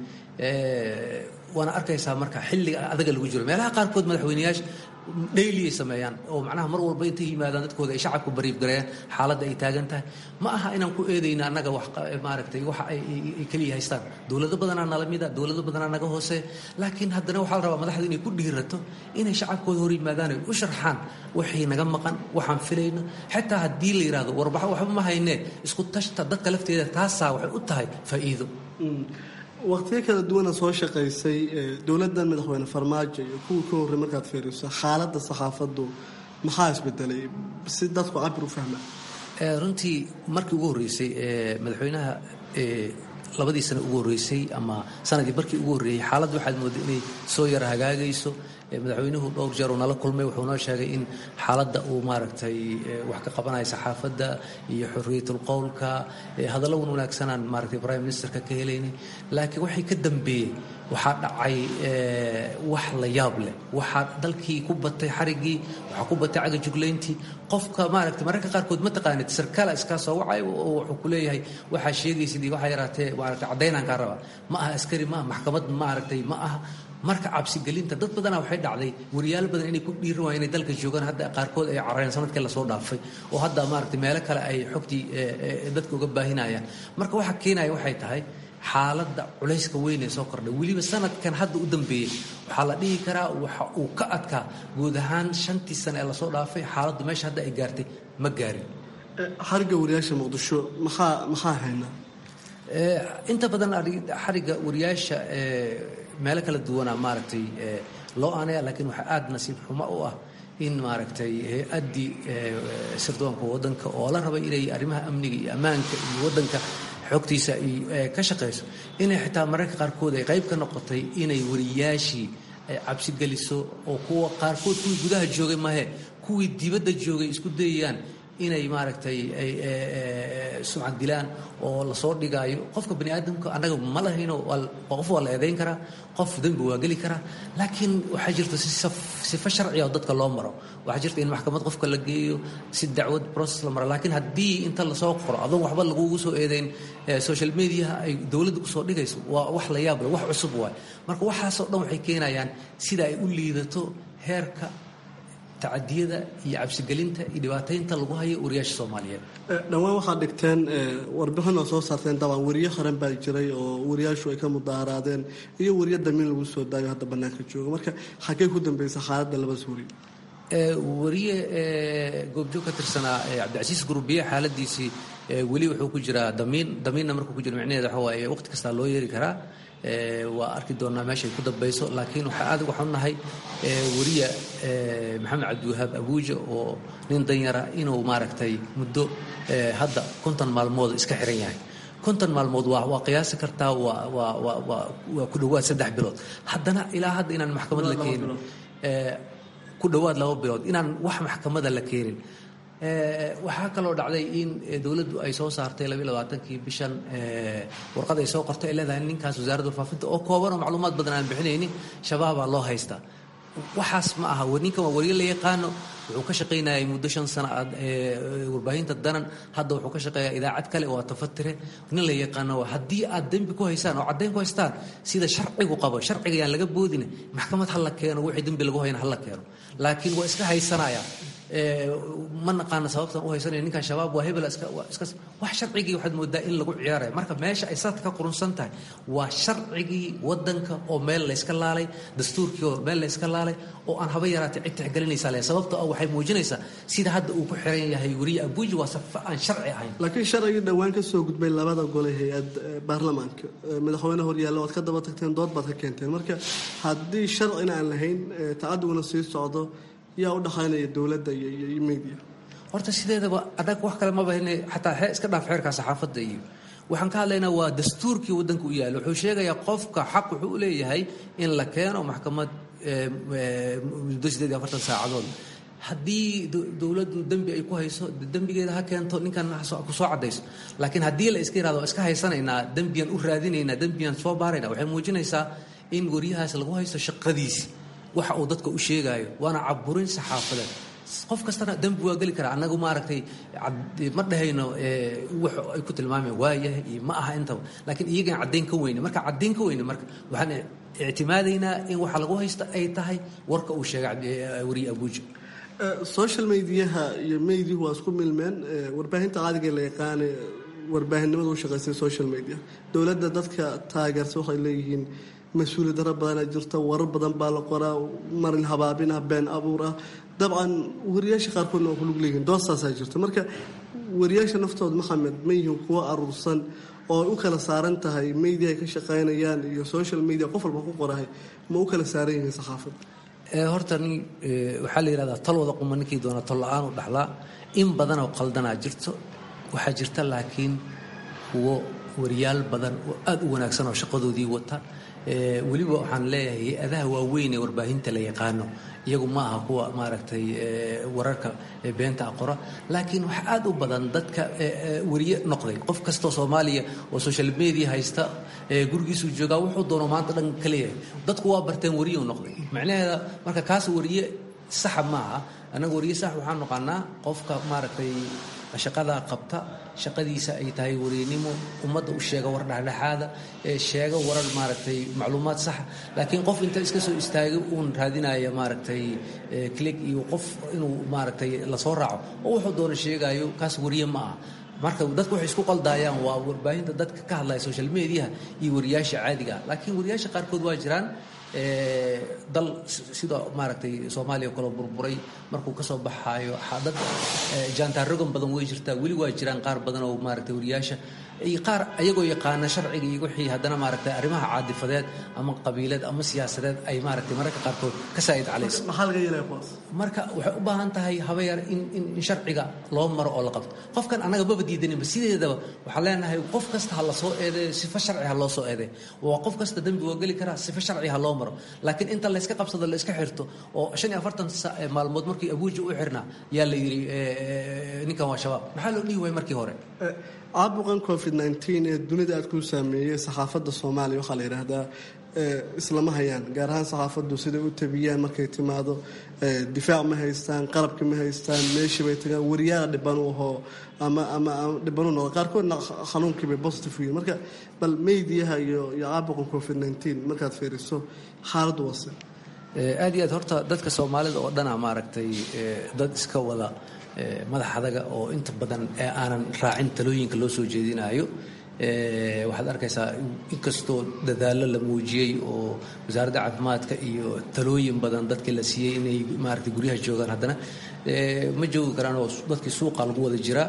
waana arkaysaa marka xilliga adaga lagu jiro meelaha qaarkood madaxweynayaasha daily sameeyaan oo macnaha mar walba intay yimaadaan dadkooda ay shacabku bariif gareeyaan xaaladda ay taagan tahay ma aha inaan ku eedayna annaga wax maaragtay waxa ay kaliya haystaan dawlado badanaa nala mida dawlado badanaa naga hoose laakiin haddana waxaa la rabaa madaxda inay ku dhiirato inay shacabkooda hor yimaadaan ay u sharxaan wixii naga maqan waxaan filayno xitaa haddii la yidhaahdo warbaxo waxba ma haynee isku tashta dadka lafteeda taasaa waxay u tahay faa'iido waqtiyo kala duwana soo shaqaysay dowladdan madaxweyne farmaajo iyo kuwii ka horrey markaad fiiriso xaaladda saxaafaddu maxaa isbedelay si dadku cabir u fahmaan runtii markii ugu horreysay madaxweynaha labadii sano ugu horreysay ama sanadii markii ugu horreeyay xaaladdu waxaad moodaa inay soo yara hagaagayso madaxweynuhu dhowr jeer oo nala kulmay wuxuu noo sheegay in xaaladda uu maaragtay wax ka qabanayo saxaafadda iyo xorriyatul qowlka hadallo wanaagsanaan maaragtay prime ministerka ka helaynay laakiin waxay ka dambeeyey waxaa dhacay wax la yaab leh waxaa dalkii ku batay xariggii waxaa ku batay caga juglayntii qofka maaragtay mararka qaarkood ma taqaanid sarkaala iskaa soo wacay oo wuxuu ku leeyahay waxaa sheegaysidii waxaa yaraatee maaragtay caddaynaan kaa rabaa ma aha askari ma aha maxkamad maaragtay ma aha marka cabsigelinta dad badanaa waxay dhacday wariyaal badan inay ku dhiiran waayeen inay dalka joogaan hadda qaarkood ay carareen sanadkii lasoo dhaafay oo hadda maaragtay meelo kale ay xogtii dadka uga baahinayaan marka waxa keenaya waxay tahay xaaladda culayska weyn ee soo kordhay weliba sanadkan hadda u dambeeyey waxaa la dhihi karaa waxa uu ka adkaa guud ahaan shantii sano ee lasoo dhaafay xaaladdu meesha hadda ay gaartay ma gaarin xarigga wariyaasha muqdisho maxaa maxaa haynaa inta badan xarigga wariyaasha meelo kala duwana maaragtay loo aanaya laakiin waxaa aada nasiib xumo u ah in maaragtay hay-addii sirdoonka waddanka oo la rabay inay arrimaha amniga iyo ammaanka iyo waddanka xogtiisa ka shaqayso inay xitaa mararka qaarkood ay qayb ka noqotay inay wariyaashii ay cabsi geliso oo kuwa qaarkood kuwii gudaha joogay mahe kuwii dibadda joogay isku dayayaan inay maaragtay ay sumcad dilaan oo lasoo dhigaayo qofka bani aadamka annaga ma lahayno qof waa la eedayn karaa qof dembi waa geli karaa laakiin waxaa jirta sifo sharciga oo dadka loo maro waxaa jirta in maxkamad qofka la geeyo si dacwad process la maro laakiin haddii inta lasoo qoro adoon waxba lagugu soo eedayn social mediaha ay dowladda kusoo dhigayso waa wax la yaab leh wax cusub waay marka waxaasoo dhan waxay keenayaan sida ay u liidato heerka tacadiyada iyo cabsigelinta iyo dhibaataynta lagu hayo wariyaasha Soomaaliyeed dhawaan waxaad dhigteen warbixin oo soo saarteen dabcan wariye qaran baa jiray oo wariyaashu ay ka mudaaraadeen iyo wariye damiin lagu soo daayo hadda banaanka jooga marka xagee ku dambeysay xaaladda labadaas wariye wariye goobjoog ka tirsanaa Cabdicasiis Gurbiye xaaladiisii weli wuxuu ku jiraa damiin damiinna markuu ku jiro macnaheedu waxa waaye waqti kasta loo yeeri karaa waa arki doonaa meeshay ku dambayso laakiin waxaa aad uga xunnahay wariye maxamed cabdiwahaab abuuja oo nin danyara inuu maaragtay muddo hadda konton maalmood iska xiran yahay konton maalmood waa waa qiyaasi kartaa waa waa waa waa ku dhowaad saddex bilood haddana ilaa hadda inaan maxkamad la keenin ku dhowaad laba bilood inaan wax maxkamada la keenin waxaa kaloo dhacday in dowladdu ay soo saartay laba iyo labaatankii bishan warqad ay soo qortay ay leedahay ninkaas wasaaradda warfaafinta oo kooban oo macluumaad badan aan bixinaynin shabaabaa loo haystaa waxaas ma aha ninkan waa wariye la yaqaano wuxuu ka shaqaynayay muddo shan sano warbaahinta danan hadda wuxuu ka shaqeeyaa idaacad kale waa tafatire nin la yaqaano haddii aad dembi ku haysaan oo caddayn ku haystaan sida sharcigu qabo sharciga yaan laga boodin maxkamad ha la keeno wixii dembi lagu hayna ha la keeno laakiin waa iska haysanaya ma naqaana sababtan u haysanaya ninkan shabaab waa hebel iska iska wax sharcigii waxaad moodaa in lagu ciyaarayo marka meesha ay saadka ka qurunsan tahay waa sharcigii wadanka oo meel la iska laalay dastuurkii oo meel la iska laalay oo aan haba yaraatay cid tixgelinaysa leh sababta oo waxay muujinaysaa sida hadda uu ku xiran yahay wariye Abuuji waa saf aan sharci ahayn laakiin sharcigii dhawaan ka soo gudbay labada gole hay'ad baarlamaanka madaxweynaha horyaalla waad ka daba tagteen dood baad ka keenteen marka haddii sharcina aan lahayn tacaduguna sii socdo yaa u dhaxaynaya dowladda iyo media horta sideedaba adag wax kale ma baahine xataa xeer iska dhaaf xeerka saxaafadda iyo waxaan ka hadlaynaa waa dastuurkii wadanka u yaalo wuxuu sheegayaa qofka xaq wuxuu u leeyahay in la keeno maxkamad muddo sideed iyo afartan saacadood haddii dowladdu dembi ay ku hayso dembigeeda ha keento ninkan ku soo cadayso laakiin haddii la iska yiraahdo iska haysanaynaa dembiyan u raadinaynaa dembiyan soo baaraynaa waxay muujinaysaa in wariyahaas lagu haysto shaqadiisi waxa uu dadka u sheegayo waana caburin saxaafadeed qof kastana dembi waa geli karaa annagu maaragtay ma dhahayno wax ay ku tilmaameen waayahay iyo ma aha intaba laakiin iyagaan caddayn ka weyne marka caddayn ka weyne marka waxaan ictimaadaynaa in waxa lagu haysto ay tahay warka uu sheegay wariye Abuuji social mediaha iyo media waa isku milmeen warbaahinta caadiga la yaqaan warbaahinimada u shaqeysay social media dowladda dadka taageersan waxay leeyihiin mas-uuliyad darro badan jirta warar badan baa la qoraa marin habaabina been abuur ah dabcan wariyaasha qaarkoodna waa ku lug leeyihiin doostaasaa jirta marka wariyaasha naftooda maxamed ma yihiin kuwo aruursan oo u kala saaran tahay media ay ka shaqaynayaan iyo social media qof walba ku qorahay ma u kala saaran yihiin saxaafadda horta nin waxaa la yidhahdaa tal wada quma ninkii doona tol la-aan u dhaxlaa in badan oo qaldanaa jirto waxaa jirta laakiin kuwo wariyaal badan oo aada u wanaagsan oo shaqadoodii wata weliba waxaan leeyahay hay-adaha waaweyn ee warbaahinta la yaqaano iyagu ma aha kuwa maaragtay wararka beenta aqora laakiin waxa aad u badan dadka wariye noqday qof kastoo Soomaaliya oo social media haysta gurigiisu jooga wuxuu doono maanta dhan ka leeyahay dadku waa barteen wariye u noqday macnaheeda marka kaas wariye sax ma aha anagu wariye sax waxaan noqonaa qofka maaragtay shaqada qabta shaqadiisa ay tahay wariinimo ummadda u sheega war dhaxdhaxaada ee sheega warar maaragtay macluumaad sax laakiin qof inta iska soo istaagay uun raadinaya maaragtay click iyo qof inuu maaragtay la soo raaco oo wuxuu doono sheegayo kaas wariye ma aha marka dadku waxay isku qaldayaan waa warbaahinta dadka ka hadlaya social media iyo wariyaasha caadiga laakiin wariyaasha qaarkood waa jiraan dal sida maaragtay Soomaaliya kala burburay markuu ka soo baxayo xadad jaantarogan badan way jirtaa wali waa jiraan qaar badan oo maaragtay wariyaasha ay qaar ayagoo yaqaan sharciga iyo wixii hadana maaragtay arrimaha caadifadeed ama qabiilad ama siyaasadeed ay maaragtay marka qaarkood ka saayid calays maxaa laga yeelay qof marka waxay u baahan tahay habayar in in sharciga loo maro oo la qabto qofkan anaga baba diidanayba sideedaba waxa leenahay qof kasta ha la soo eedeeyo sifa sharci ha loo soo eedeeyo waa qof kasta dambi waa gali karaa sifa sharci ha loo maro laakiin inta la iska qabsado la iska xirto oo shan iyo afartan maalmood markii Abuuji u xirnaa yaa la yiri ninkan waa shabaab maxaa loo dhihi way markii hore caabuqan covid nineteen ee dunida aad ku saameeyay saxaafadda Soomaaliya waxa la yiraahdaa islama hayaan gaar ahaan saxaafaddu sida u tabiyaan markay timaado difaac ma haystaan qalabka ma haystaan meeshii bay tagaan wariyaha dhiban u hoo ama ama dhiban u noqdo qaarkoodna xanuunkii bay positive yihiin marka bal meediyaha iyo iyo caabuqan covid nineteen markaad fiiriso xaaladdu wasi aad iyo aad horta dadka Soomaalida oo dhan maaragtay dad iska wada madaxadaga oo inta badan ee aanan raacin talooyinka loo soo jeedinayo ee waxaad arkaysaa inkastoo dadaalo la muujiyay oo wasaaradda caafimaadka iyo talooyin badan dadkii la siiyay inay maaragtay guryaha joogaan haddana ma joogi karaan oo dadkii suuqa lagu wada jira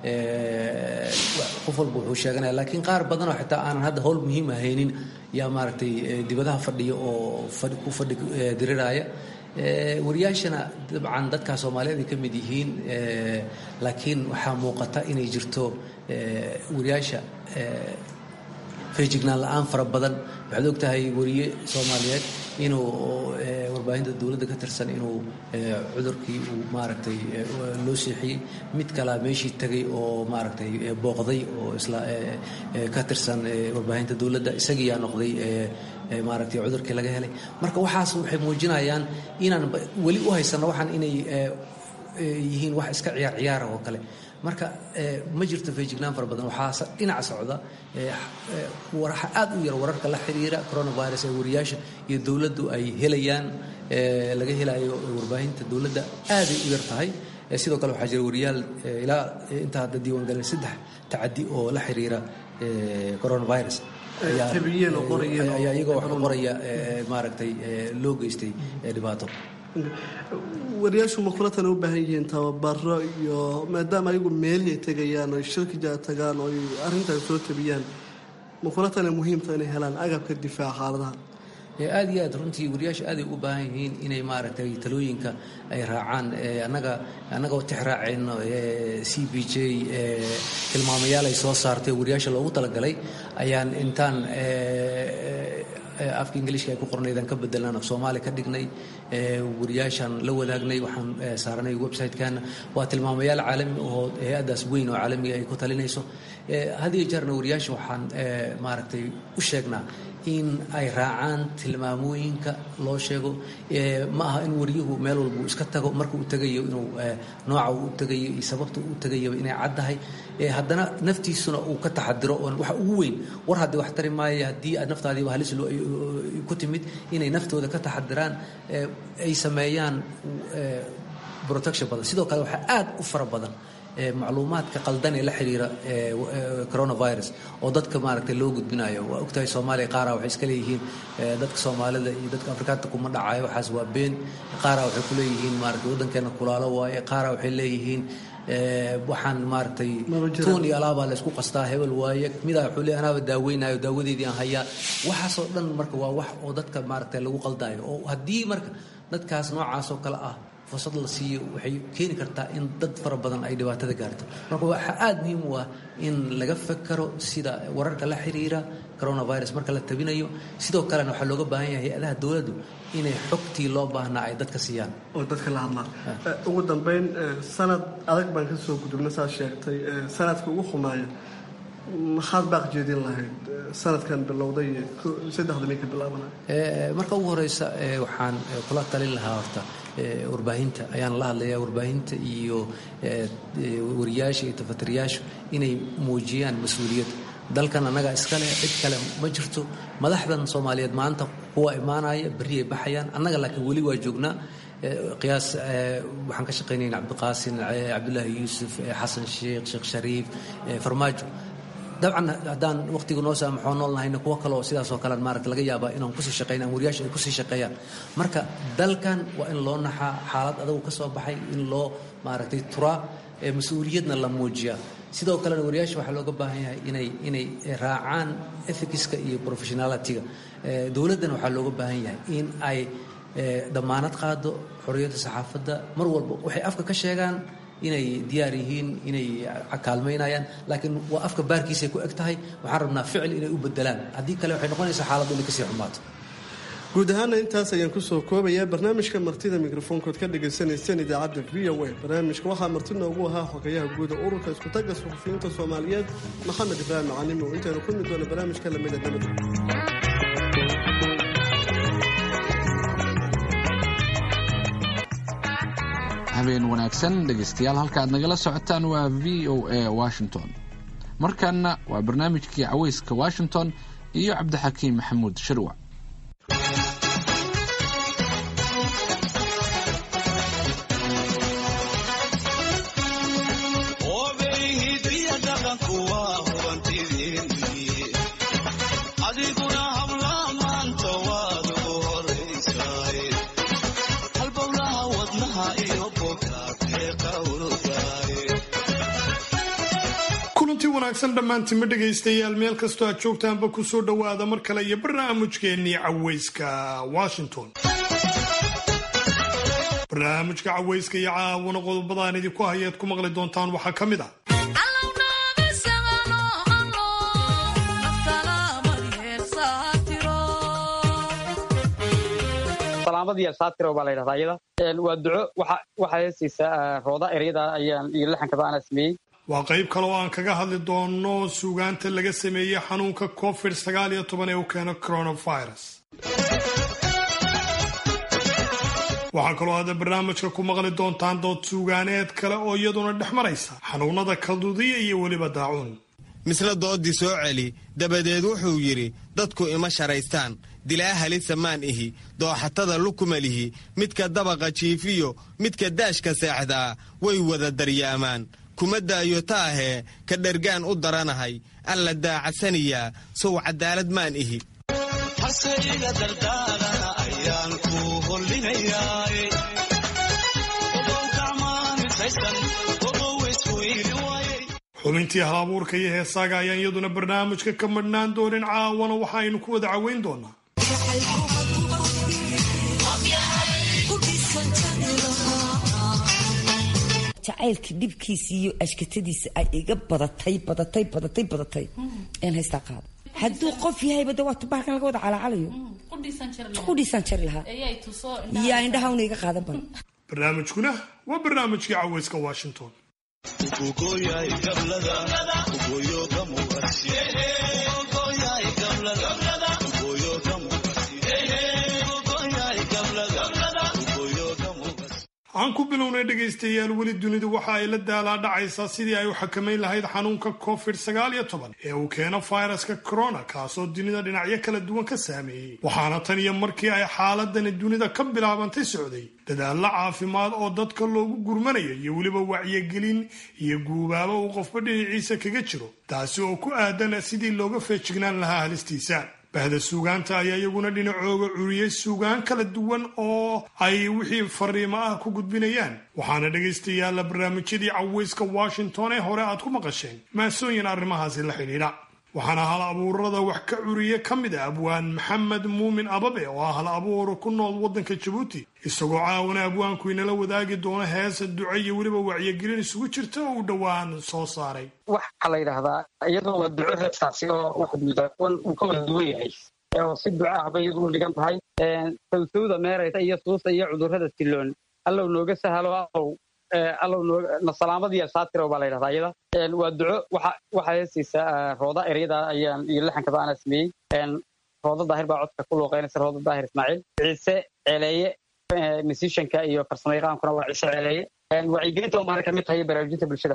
qof walba wuxuu sheeganaya laakiin qaar badan oo xitaa aanan hadda howl muhiim ahaynin yaa maaragtay dibadaha fadhiya oo ku fadhi diriraya wariyaashana dabcan dadka Soomaaliyeed ay ka mid yihiin laakiin waxaa muuqata inay jirto wariyaasha feejignaan la'aan fara badan waxaad ogtahay wariye Soomaaliyeed inuu warbaahinta dawladda ka tirsan inuu cudurkii uu maaragtay loo siixiyay mid kale meeshii tagay oo maaragtay booqday oo isla ka tirsan warbaahinta dawladda isagii yaa noqday maaragtay cudurkii laga helay marka waxaas waxay muujinayaan inaan wali u haysano waxaan inay yihiin wax iska ciyaar ciyaar oo kale marka ma jirto feejignaan fara badan waxaa dhinac socda waxa aad u yar wararka la xiriira coronavirus ee wariyaasha iyo dawladdu ay helayaan laga helayo warbaahinta dawladda aad ay u yar tahay sidoo kale waxaa jira wariyaal ilaa inta hadda diiwaangelin saddex tacadi oo la xiriira coronavirus ayaa iyagoo wax qoraya maaragtay loo geystay dhibaato. wariyaashu makulatan u baahan yihiin tababaro iyo maadaama ayagu meelay tegayaan oo shirkija tagaan oo arrintan soo tabiyaan makulatan muhiimta inay helaan agabka difaaca xaaladaha. aad iyo aad runtii wariyaasha aaday u baahan yihiin inay maaragtay talooyinka ay raacaan. annaga annagoo tix raacayno c b j tilmaamayaal ay soo saartay wariyaasha loogu talagalay ayaan intaan afka ingiliishka ay ku qornaydaan ka bedelaan af soomaali ka dhignay wariyaashaan la wadaagnay waxaan saaranay website-kaana waa tilmaamayaal caalami oo hay-addaas weyn oo caalamiga ay ku talinayso. had iyo jeerna wariyaasha waxaan maaragtay u sheegnaa in ay raacaan tilmaamooyinka loo sheego. ma aha in wariyuhu meel walba uu iska tago marka uu tagayo inuu nooca uu tagayo iyo sababta uu tagayo inay caddahay, haddana naftiisuna uu ka taxadiro. oo waxa ugu weyn war haddii wax tari maayo haddii aad naftaadiiba halis ku timid inay naftooda ka taxadiraan, ay sameeyaan protection badan. sidoo kale waxaa aad u fara badan macluumaadka qaldan ee la xiriira coronavirus oo dadka maaragtay loo gudbinayo. waa ogtahay Soomaaliya qaara waxay iska leeyihiin dadka Soomaalida iyo dadka Afrikaanka kuma dhacayo waxaas waa been. qaara waxay ku leeyihiin maaragtay wadankeena kulaalo waaye, qaara waxay leeyihiin waxaan maaragtay tuun iyo alaaba la isku qastaa hebel waaye, midaa wuxuu leeyahay anaaba daaweynayo daawadeedii aan hayaa. waxaasoo dhan marka waa wax oo dadka maaragtay lagu qaldayo, oo haddii marka dadkaas noocaas oo kale ah fursad la siiyo waxay keeni kartaa in dad fara badan ay dhibaatada gaarto. marka waxaa aad muhiim u ah in laga fakaro sida wararka la xiriira coronavirus marka la tabinayo. sidoo kalena waxaa looga baahan yahay hay-adaha dowladdu inay xogtii loo baahnaa ay dadka siiyaan oo dadka la hadlaan. ugu dambeyn sanad adag baan ka soo gudubna saa sheegtay, sanadka ugu xumaaya maxaad baaq jeedin lahayd sanadkan bilowday saddexda may ka bilaabanaya? marka ugu horeysa waxaan kula talin lahaa horta warbaahinta ayaan la hadlayaa. warbaahinta iyo wariyaasha iyo tafatiriyaashu inay muujiyaan mas-uuliyad. dalkan annaga iskale, cid kale ma jirto. madaxdan Soomaaliyeed maanta kuwa imaanaya berri ay baxayaan, annaga laakiin weli waa joognaa. qiyaas waxaan ka shaqaynayna cabdiqaasin, cabdullaahi yuusuf, xasan sheekh, sheekh shariif, farmaajo. dabcan haddaan waqtiga noo saamaxoo nool nahayna kuwo kale oo sidaas oo kale maaragta laga yaabaa inaan kusii shaqayna ama wariyaasha ay kusii shaqeeyaan. marka dalkan waa in loo naxaa, xaalad adagu ka soo baxay in loo maaragtay turaa, mas-uuliyadna la muujiyaa. sidoo kalena wariyaasha waxaa looga baahan yahay inay inay raacaan ethicska iyo professionalityga. dowladdana waxaa looga baahan yahay in ay damaanad qaado xorriyadda saxaafadda. mar walba waxay afka ka sheegaan inay diyaar yihiin, inay kaalmaynayaan, laakiin waa afka baarkiisay ku eg tahay. waxaan rabnaa ficil inay u bedelaan, haddii kale waxay noqonaysaa xaaladdu inay kasii xumaato. guud ahaana intaas ayaan kusoo koobayaa barnaamijka martida mikrofoonkood ka dhagaysanayseen idaacadda v o a. barnaamijka waxaa marti noogu ahaa xogayaha guuda ururka iskutaga suxufiyiinta Soomaaliyeed Maxamed Ibraahim Macalimo. intaynu ku mid doona barnaamijka lamida nabad. habeen wanaagsan dhegaystayaal, halka aad nagala socotaan waa v o a Washington. markaana waa barnaamijkii cawayska Washington iyo cabdixakiim maxamuud shirwac. wanaagsan dhammaantima dhegaystayaal meel kastoo aad joogtaanba ku soo dhowaada mar kale iyo barnaamijkeennii cawayska Washington. barnaamijka cawayska iyo caawana qodobadaan idinku hayaad ku maqli doontaan waxaa ka mid ah salaamadiya saatiro baa la yidhahdaa iyada waa duco waxa heesaysaa rooda ereyada ayaan iyo laxankaba aan sameeyey. waa qayb kale oo aan kaga hadli doono suugaanta laga sameeyey xanuunka covid sagaal iyo toban ee uu keeno coronavirus. waxaa kaloo aad barnaamijka ku maqli doontaan dood suugaaneed kale oo iyaduna dhex maraysa xanuunada kalduudiya iyo weliba daacuun. misle doodii soo celi dabadeed wuxuu yidhi dadku ima sharaystaan dilaa halisa maan ihi dooxatada lukumalihi midka dabaqa jiifiyo midka daashka seexdaa way wada daryaamaan kuma daayo taahee ka dhergaan u daranahay alla daacasaniyaa sow cadaalad maan ihi xubintii halabuurka iyo heesaaga ayaan iyaduna barnaamijka ka madhnaan doonin caawana waxaaynu ku wada caweyn doonaa jacaylka dhibkiisa iyo ashkatadiisa ay iga badatay badatay badatay badatay een haystaa qaado hadduu qof yahayba de waa tubaarkan laga wada calaacalayo qudhiisaan jari lahaa yaa indhaha una iga qaadan ban barnaamijkuna waa barnaamijkii caweyska washington aan ku bilownay dhegaystayaal weli dunidu waxa ay la daalaa dhacaysaa sidii ay u xakamayn lahayd xanuunka covid sagaal iyo toban ee uu keeno fayraska corona kaasoo dunida dhinacyo kala duwan ka saameeyey waxaana tan iyo markii ay xaaladani dunida ka bilaabantay socday dadaallo caafimaad oo dadka loogu gurmanayo iyo weliba wacyigelin iyo guubaaba uu qofba dhinaciisa kaga jiro taasi oo ku aadan sidii looga feejignaan lahaa halistiisa bahda suugaanta ayaa iyaguna dhinacooga curiyey suugaan kala duwan oo ay wixii fariimo ah ku gudbinayaan waxaana dhegaystayaalla barnaamijyadii caweyska washington ee hore aad ku maqasheen maasooyin arrimahaasi la xidhiidha waxaana hal abuurada wax ka curiye ka mid ah abwaan maxamed muumin ababe oo ah hal abuur ku nool waddanka jabuuti isagoo caawana abwaanku inala wadaagi doono heesa duco iyo weliba wacyigelin isugu jirta oo uu dhowaan soo saaray waxaa la yidhaahdaa iyadoo waa duco heestaasi oo uu ka wada duwan yahay oo si duco ahba iyadu u dhigan tahay sawsawda meeraysa iyo suusta iyo cudurrada siloon allow nooga sahalo allow allow na salaamadiiyo saatiro baa la yidhahdaa iyada waa duco waxaa heesiisa rooda eryada ayaan iyo laxankaba ana sameeyey rooda daahir baa codka ku luuqaynaysa rooda daahir ismaaciil ciise ceeleeye musicianka iyo farsamayaqaankuna waa ciise ceeleeye wacyigelinta oo maana ka mid tahay baraarujinta bulshada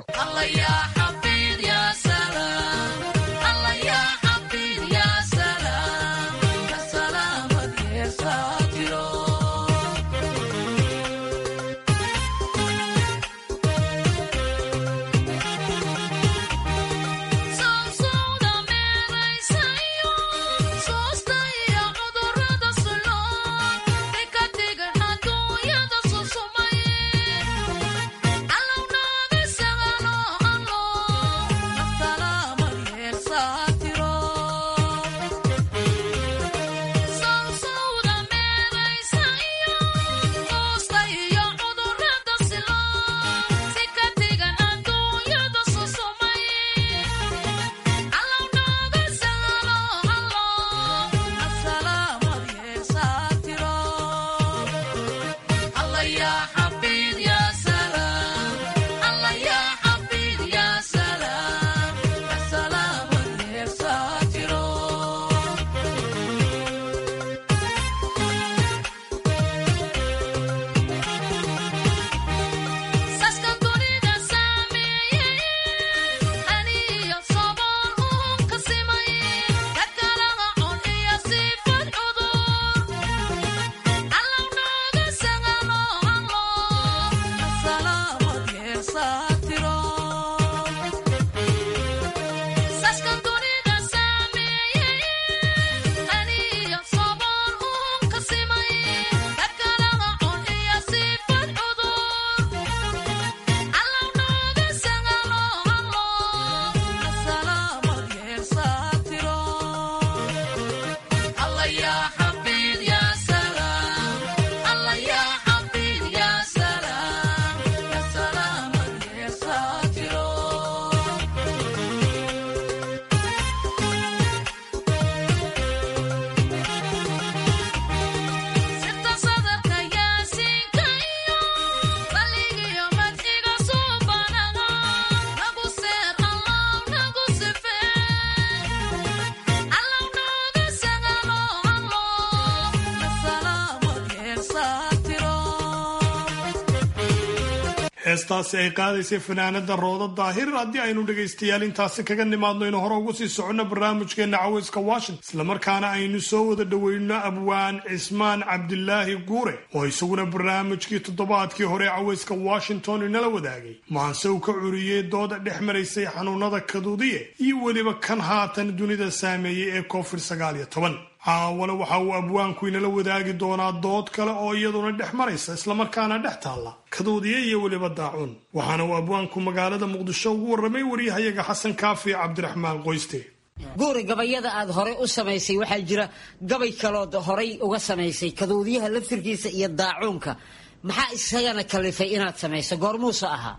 heestaasi ay qaadaysay fanaanada rooda daahir. haddii aynu dhegaystayaal intaasi kaga nimaadno inu hore ugu sii soconno barnaamijkeena cawayska washington, islamarkaana aynu soo wada dhoweyno abwaan cismaan cabdilaahi guure oo isaguna barnaamijkii toddobaadkii hore cawayska washington inala wadaagay maanse uu ka curiyey dooda dhex maraysay xanuunada kaduudiye iyo weliba kan haatan dunida saameeyey ee covid sagaal iyo toban. caawale waxa uu abwaanku inala wadaagi doonaa dood kale oo iyaduna dhex maraysa islamarkaana dhex taalla kaduudiye iyo weliba daacuun. waxaana uu abwaanku magaalada muqdisho ugu warramay waryahayaga xasan kaafi cabdiraxmaan qoyste. guuri gabayada aad horey u samaysay waxaa jira gabay kalood horay uga samaysay kaduudiyaha laftirkiisa iyo daacuunka, maxaa isagana kalifay inaad samayso? goormuuse ahaa?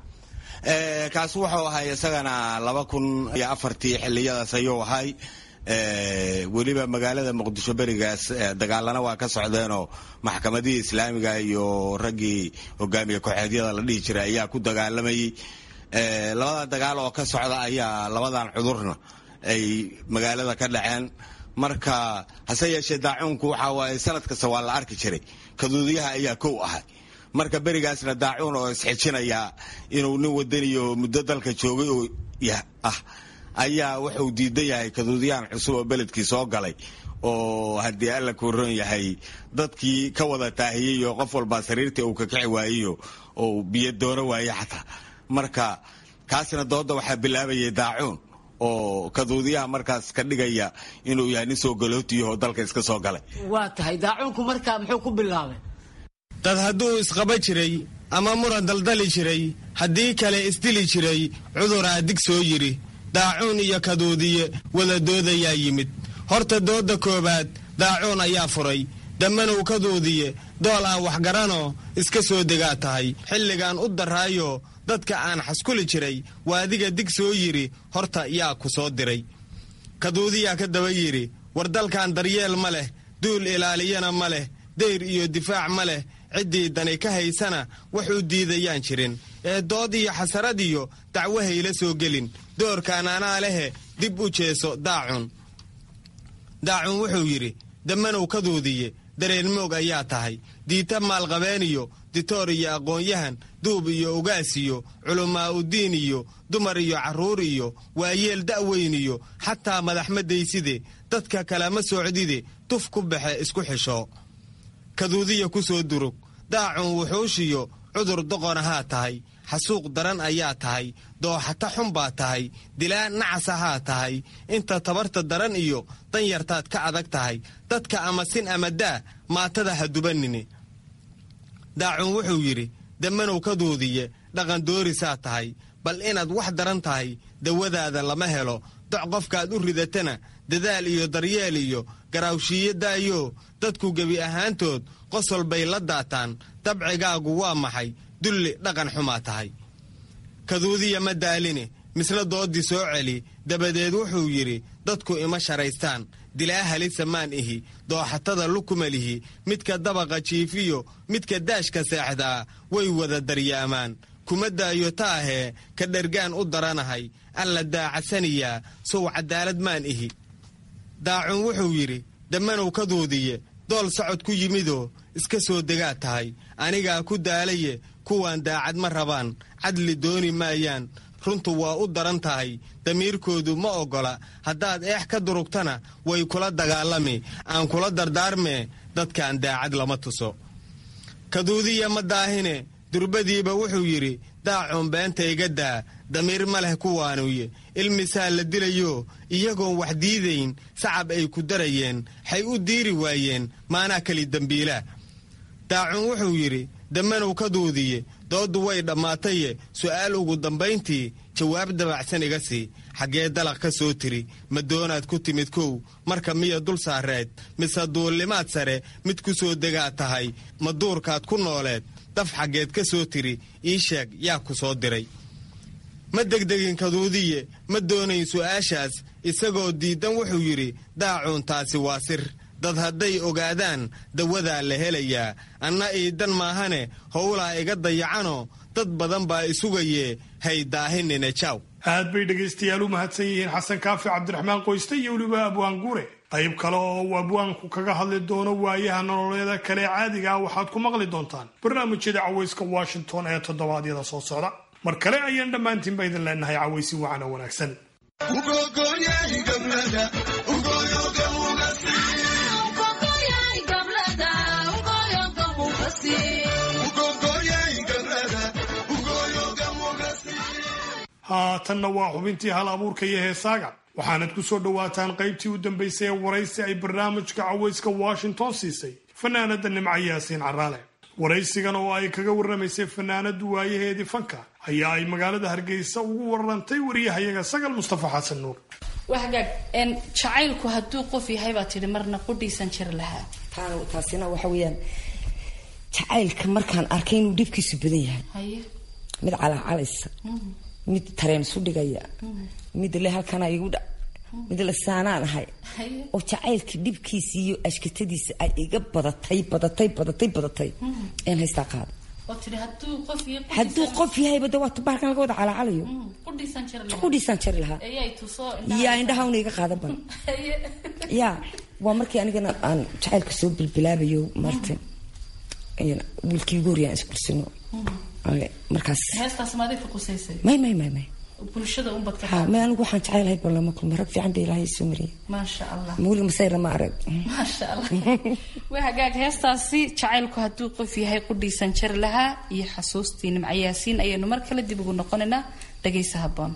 kaas wuxuu ahay isagana laba kun iyo afartii xilliyadaas ayuu ahay. weliba magaalada muqdisho berigaas dagaalana waa ka socdeenoo maxkamadihii islaamiga iyo raggii hogaamiye kooxeedyada la dhihi jiray ayaa ku dagaalamayay. labada dagaal oo ka socda ayaa labadan cudurna ay magaalada ka dhaceen. marka hase yeeshee daacuunku waxa waaye sanad kasta waa la arki jiray, kaduudiyaha ayaa kow ahay. marka berigaasna daacuun oo isxijinayaa inuu nin wadaniyo muddo dalka joogay oo ah ayaa wuxuu diidan yahay kaduudiyahan cusub oo beledkii soo galay oo haddii alla ku ron yahay dadkii ka wada taahiyey oo qof walbaa sariirtii uu ka kici waayeyo oo biyo doono waaye xataa. marka kaasina dooda waxaa bilaabayay daacuun oo kaduudiyaha markaas ka dhigaya inuu yahay nin soo galootiyaho dalka iska soo galay. waa tahay daacuunku markaa muxuu ku bilaabay? dad hadduu isqaba jiray ama muran daldali jiray, haddii kale isdili jiray, cuduraa dig soo yidhi daacuun iyo kaduudiye wada doodayaa yimid. horta dooda koowaad daacuun ayaa furay, dammanow kaduudiye dool aan waxgaranoo iska soo degaa tahay. xilligaan u daraayo dadka aan xaskuli jiray waa adiga dig soo yidhi, horta yaa ku soo diray. kaduudiyaa ka daba yidhi war dalkan daryeel ma leh, duul ilaaliyana ma leh, dayr iyo difaac ma leh, ciddii dani ka haysana waxuu diidayaan jirin. ee dood iyo xasarad iyo dacwahayla soo gelin, doorkaan anaa lehe dib u jeeso daacun. daacun wuxuu yidhi dammanow kaduudiye dareenmoog ayaa tahay, diita maalqabeen iyo ditoor iyo aqoon-yahan, duub iyo ugaas iyo culumaa udiin iyo dumar iyo carruur iyo waayeel da'weyn iyo xataa madaxmadayside dadka kalama socdide tuf ku baxe isku xisho. kaduudiya ku soo durug daacun wuxuushiyo cudur doqonahaa tahay, xasuuq daran ayaa tahay, dooxata xun baa tahay, dilaa nacasahaa tahay, inta tabarta daran iyo danyartaad ka adag tahay, dadka ama sin ama daa maatada ha dubanine. daacun wuxuu yidhi dammanow kaduudiye dhaqan doorisaa tahay, bal inaad wax daran tahay dawadaada lama helo, doc qofkaad u ridatana dadaal iyo daryeel iyo garaawshiiyo daayo, dadku gebi ahaantood qosol bay la daataan, dabcigaagu waa maxay dulli dhaqan xumaa tahay. kaduudiya ma daaline misna doodii soo celi, dabadeed wuxuu yidhi dadku ima sharaystaan, dilaa halisa maan ihi, dooxatada lukuma lihi, midka dabaqa jiifiyo midka daashka seexdaa way wada daryaamaan, kuma daayo taahee ka dhergaan u daranahay, alla daacasaniyaa sow cadaalad maan ihi. daacun wuxuu yidhi dammanow kaduudiye dool socod ku yimidoo iska soo degaa tahay, anigaa ku daalaye kuwaan daacad ma rabaan, cadli dooni maayaan, runtu waa u daran tahay, damiirkoodu ma oggola, haddaad eex ka durugtana way kula dagaalami, aan kula dardaarmee dadkaan daacad lama tuso. kaduudiya ma daahine durbadiiba wuxuu yidhi daacun beenta iga daa, damiir ma leh kuwaanuye, ilmisaa la dilayo iyagoon wax diidayn, sacab ay ku darayeen, xay u diiri waayeen maanaa keli dembiilaa. daacun wuxuu yidhi dammanow kaduudiye dooddu way dhammaataye su'aal ugu dambayntii jawaab dabacsan iga sii, xaggee dalaq ka soo tiri, ma doonaad ku timid kow, marka miya dul saareed, mise duullimaad sare mid ku soo degaa tahay, ma duurkaad ku nooleed, daf xaggeed ka soo tiri, ii sheeg yaa ku soo diray. ma degdegin kaduudiye ma doonayn su'aashaas, isagoo diiddan wuxuu yidhi daacuun taasi waa sir, dad hadday ogaadaan dawadaa la helayaa, anna iidan maahane howlaa iga dayacanoo dad badan baa isugayee hay daahinine jaaw. aad bay dhegaystayaal u mahadsan yihiin xasan kaafi cabdiraxmaan qoyste iyo weliba abwaan guure qayb kale oo uu abwaanku kaga hadli doono waayaha nololeeda kale caadiga ah waxaad ku maqli doontaan barnaamijyada cawayska washington ee toddobaadyada soo socda mar kale ayaan dhammaantiinba idin leenahay cawaysi wacan oo wanaagsan. haatanna waa xubintii hal abuurka iyo heesaaga waxaanad ku soo dhowaataan qaybtii u dambaysay ee waraysi ay barnaamijka cawayska washington siisay fanaanada nimco yaasiin caraale. waraysigan oo ay kaga warramaysay fanaanadu waayaheedii fanka ayaa ay magaalada hargeysa ugu warrantay wariyahayaga sagal mustafa xasan nuur. wahagaag en jacaylku hadduu qof yahay baa tidhi marna qudhiisan jir lahaa. taasina waxa weeyaan jacaylka markaan arkay inuu dhibkiisu badan yahay mid calaacalaysa mid tareen isu dhigaya mid le halkana igu dhac mid la saanaan ahay oo jacaylka dhibkiisa iyo ashkatadiisa ay iga badatay badatay badatay badatay een haysta qaad oo tiri hadduu qof yahay hadduu qof yahay bada waa tabaarkan laga wada calaacalayo qudhiisan jir lahaa qudhiisan jir lahaa ayay tusoo yaa indhaha una iga qaadan ban yaa waa markii anigana aan jacaylka soo bilbilaabayo martin ayna wiilkii gooriyaan iskursino markaas heestaas maadii ka qusaysay may may may may bulshada un badka ha ma anigu waxaan jecelahay balama kulma rag fiican bay ilaahay soo mariyay ma sha Allah muuli masayra ma arag ma sha Allah wahagaag heestaasi jacaylku hadduu qof yahay qudhiisan jir lahaa iyo xasuustii nimco yaasiin ayaynu mar kale dib ugu noqonaynaa dhageysa habboon.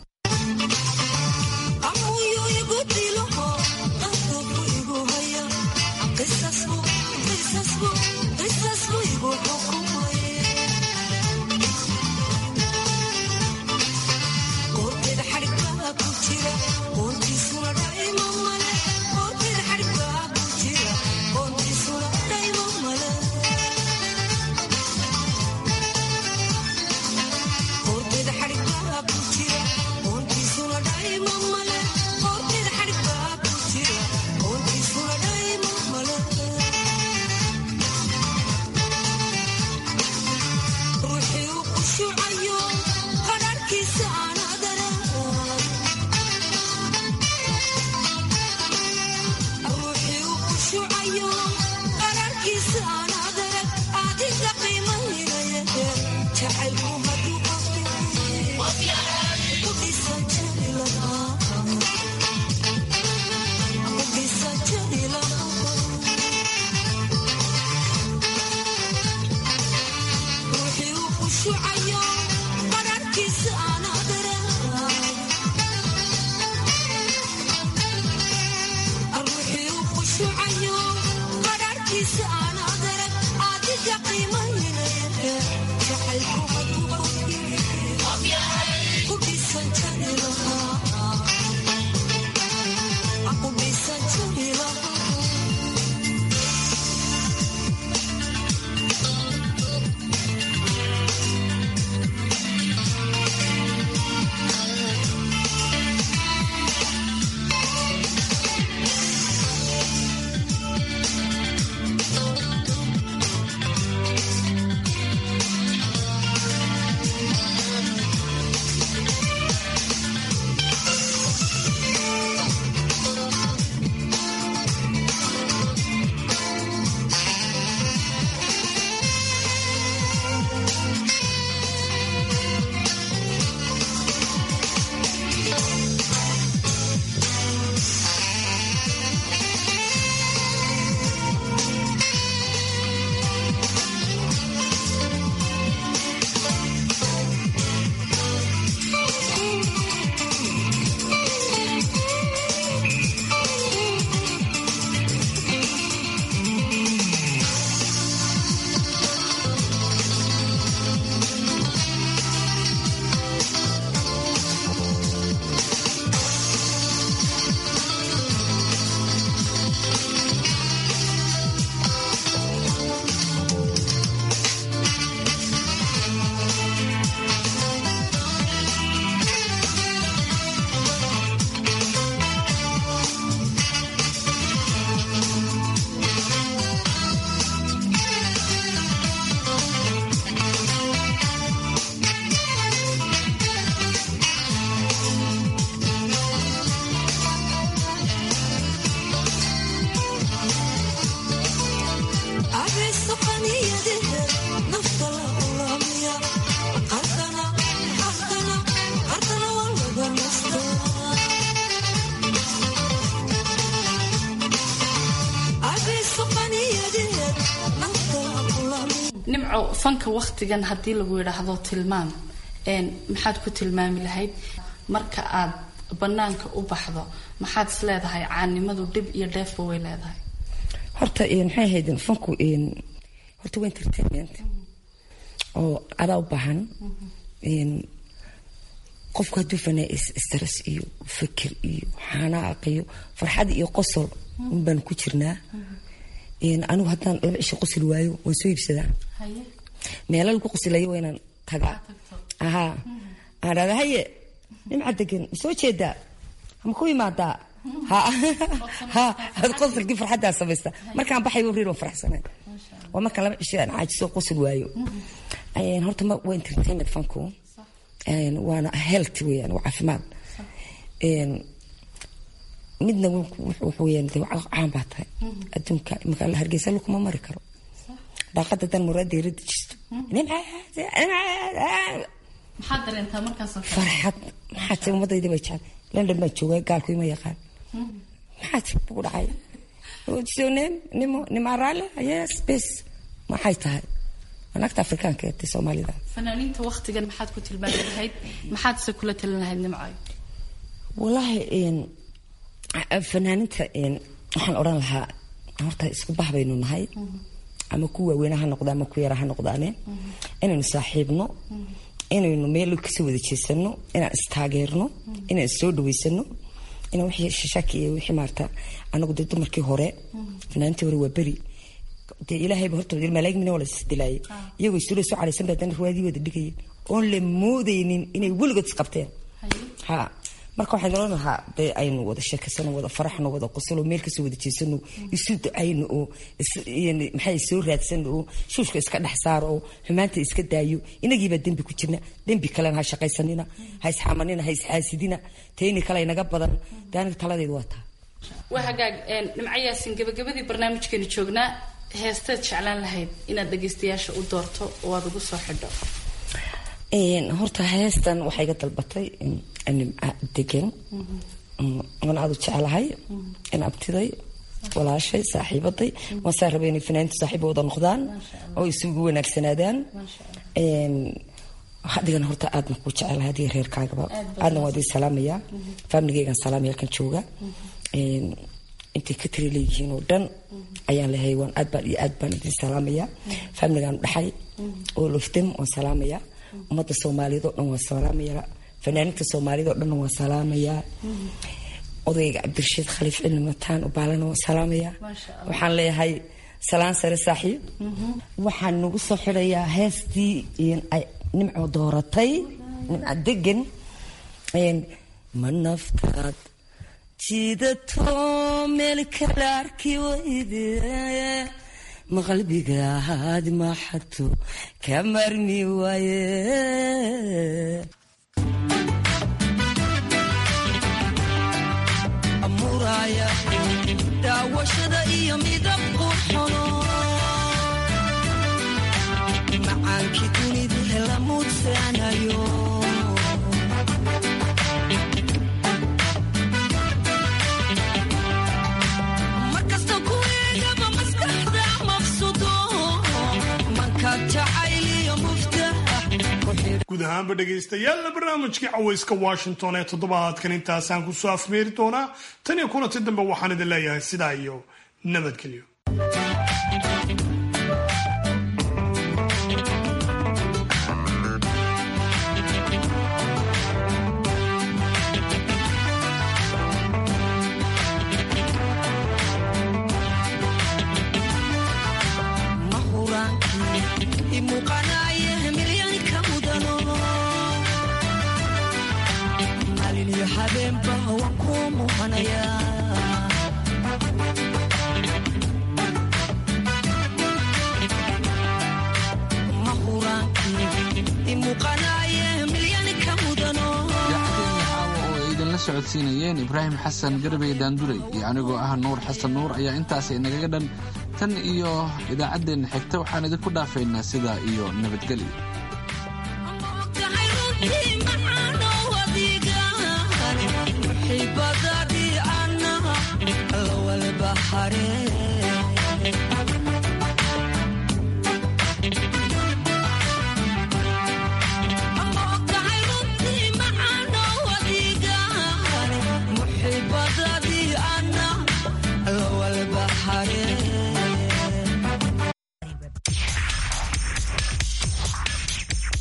nimco fanka waqtigan haddii lagu yidhaahdo tilmaam maxaad ku tilmaami lahayd marka aad banaanka u baxdo maxaad is leedahay caanimadu dhib iyo dheefba way leedahay horta maxay ahayd fanku horta waa entertainment oo adaa u baahan qofku hadduu fanaa stress iyo fikir iyo xanaaq iyo farxad iyo qosol unbaan ku jirnaa anigu haddaan laba cisho qosol waayo waan soo iibsadaa meelo lagu qosilayo waa inaan tagaa aha aan dhahda haye nimca degan soo jeedaa ama ku imaadaa ha ha had qosolkii farxaddaa samaysta markaan baxayo reer waan faraxsanay waa markaan laba cisho aan caajiso qosol waayo horta waa entertainment fanku waana health weeyaan waa caafimaad midna wuxuu weeyaan caan baa tahay adduunka marka la hargeysa lukuma mari karo daaqada dan muraad yeerada jisto maxaad dareentaa markaas farxad maxaa tahay ummadayda bay jecel London baa joogay gaalku ima yaqaan maxaa tahay ugu dhacay wajoonen nimo nimarale yes bes maxay tahay anagta afrikaanka ee Soomaalida fanaaniinta waqtigan maxaad ku tilmaami lahayd maxaad se kula talin lahayd nimcay wallahi in fanaaniinta in waxaan oran lahaa horta isku bahbaynu nahay ama kuwa weynaha noqdo ama ku yaraha noqdaane inaynu saaxiibno inaynu meel ka soo wada jeesano inaan istaageerno inaan soo dhaweysano inaan wixii shashaki iyo wixii maarta anagu dad markii hore fanaaniinta hore waa bari de ilaahay ba horta malaa'ig mina wala isdilaay iyagoo isula soo calaysan badan ruwaadii wada dhigay oo la moodaynin inay weligood isqabteen ha marka waxaan oran lahaa de aynu wada sheekasano wada faraxno wada qoslo meel ka soo wada jeesano isu ducayno oo yani maxay soo raadsano oo shuushka iska dhax saaro oo xumaanta iska daayo inagiiba dambi ku jirna dambi kale ha shaqaysanina ha isxamanina ha isxaasidina tayni kale inaga badan daaniga taladeedu waa taa waa hagaag nimcayaasin gabagabadii barnaamijkeena joognaa heestaad jeclaan lahayd inaad dhageystayaasha u doorto oo aad ugu soo xidho horta heestan waxay iga dalbatay nimca degan waan aad u jecelahay in abtiday walaashay saaxiibaday waan saa rabay inay fanaaniintu saaxiibo wada noqdaan oo isugu wanaagsanaadaan hadigana horta aadna ku jecelahay adiga reerkaagaba aadna waa idin salaamaya faamligeygaan salaamaya halkan jooga intay ka tiri leeyihiin oo dhan ayaan lehay waan aad baan iyo aad baan idin salaamaya faamiligaan dhaxay oo loftem waan salaamaya ummadda Soomaaliyeed oo dhan waan salaamaya fanaaniinta Soomaaliyeed oo dhan waan salaamaya odayga Cabdirashiid Khaliif Cilmi Mataan oo baalana waan salaamaya waxaan leeyahay salaan sare saaxiib waxaan nagu soo xirayaa heestii in ay nimco dooratay nimca degan een ma naftaad jiidato meel kale arki wayde ma qalbigaad ma xato ka marmi waaye amuraya daawashada iyo midab qurxono macaankii dunida hela mudsanayo guud ahaanba dhegaystayaal barnaamijkii cawayska Washington ee toddobaadkan intaasaan ku soo afmeeri doonaa tan iyo kulanti dambe waxaan idin leeyahay sidaa iyo nabadgelyo. socodsiinayeen Ibraahim Xasan Garbey Daanduray iyo anigoo ah Nuur Xasan Nuur ayaa intaas inaga dhan tan iyo idaacadeena xigta waxaan idinku dhaafaynaa sidaa iyo nabadgelyo. حبادي أنا لو البحر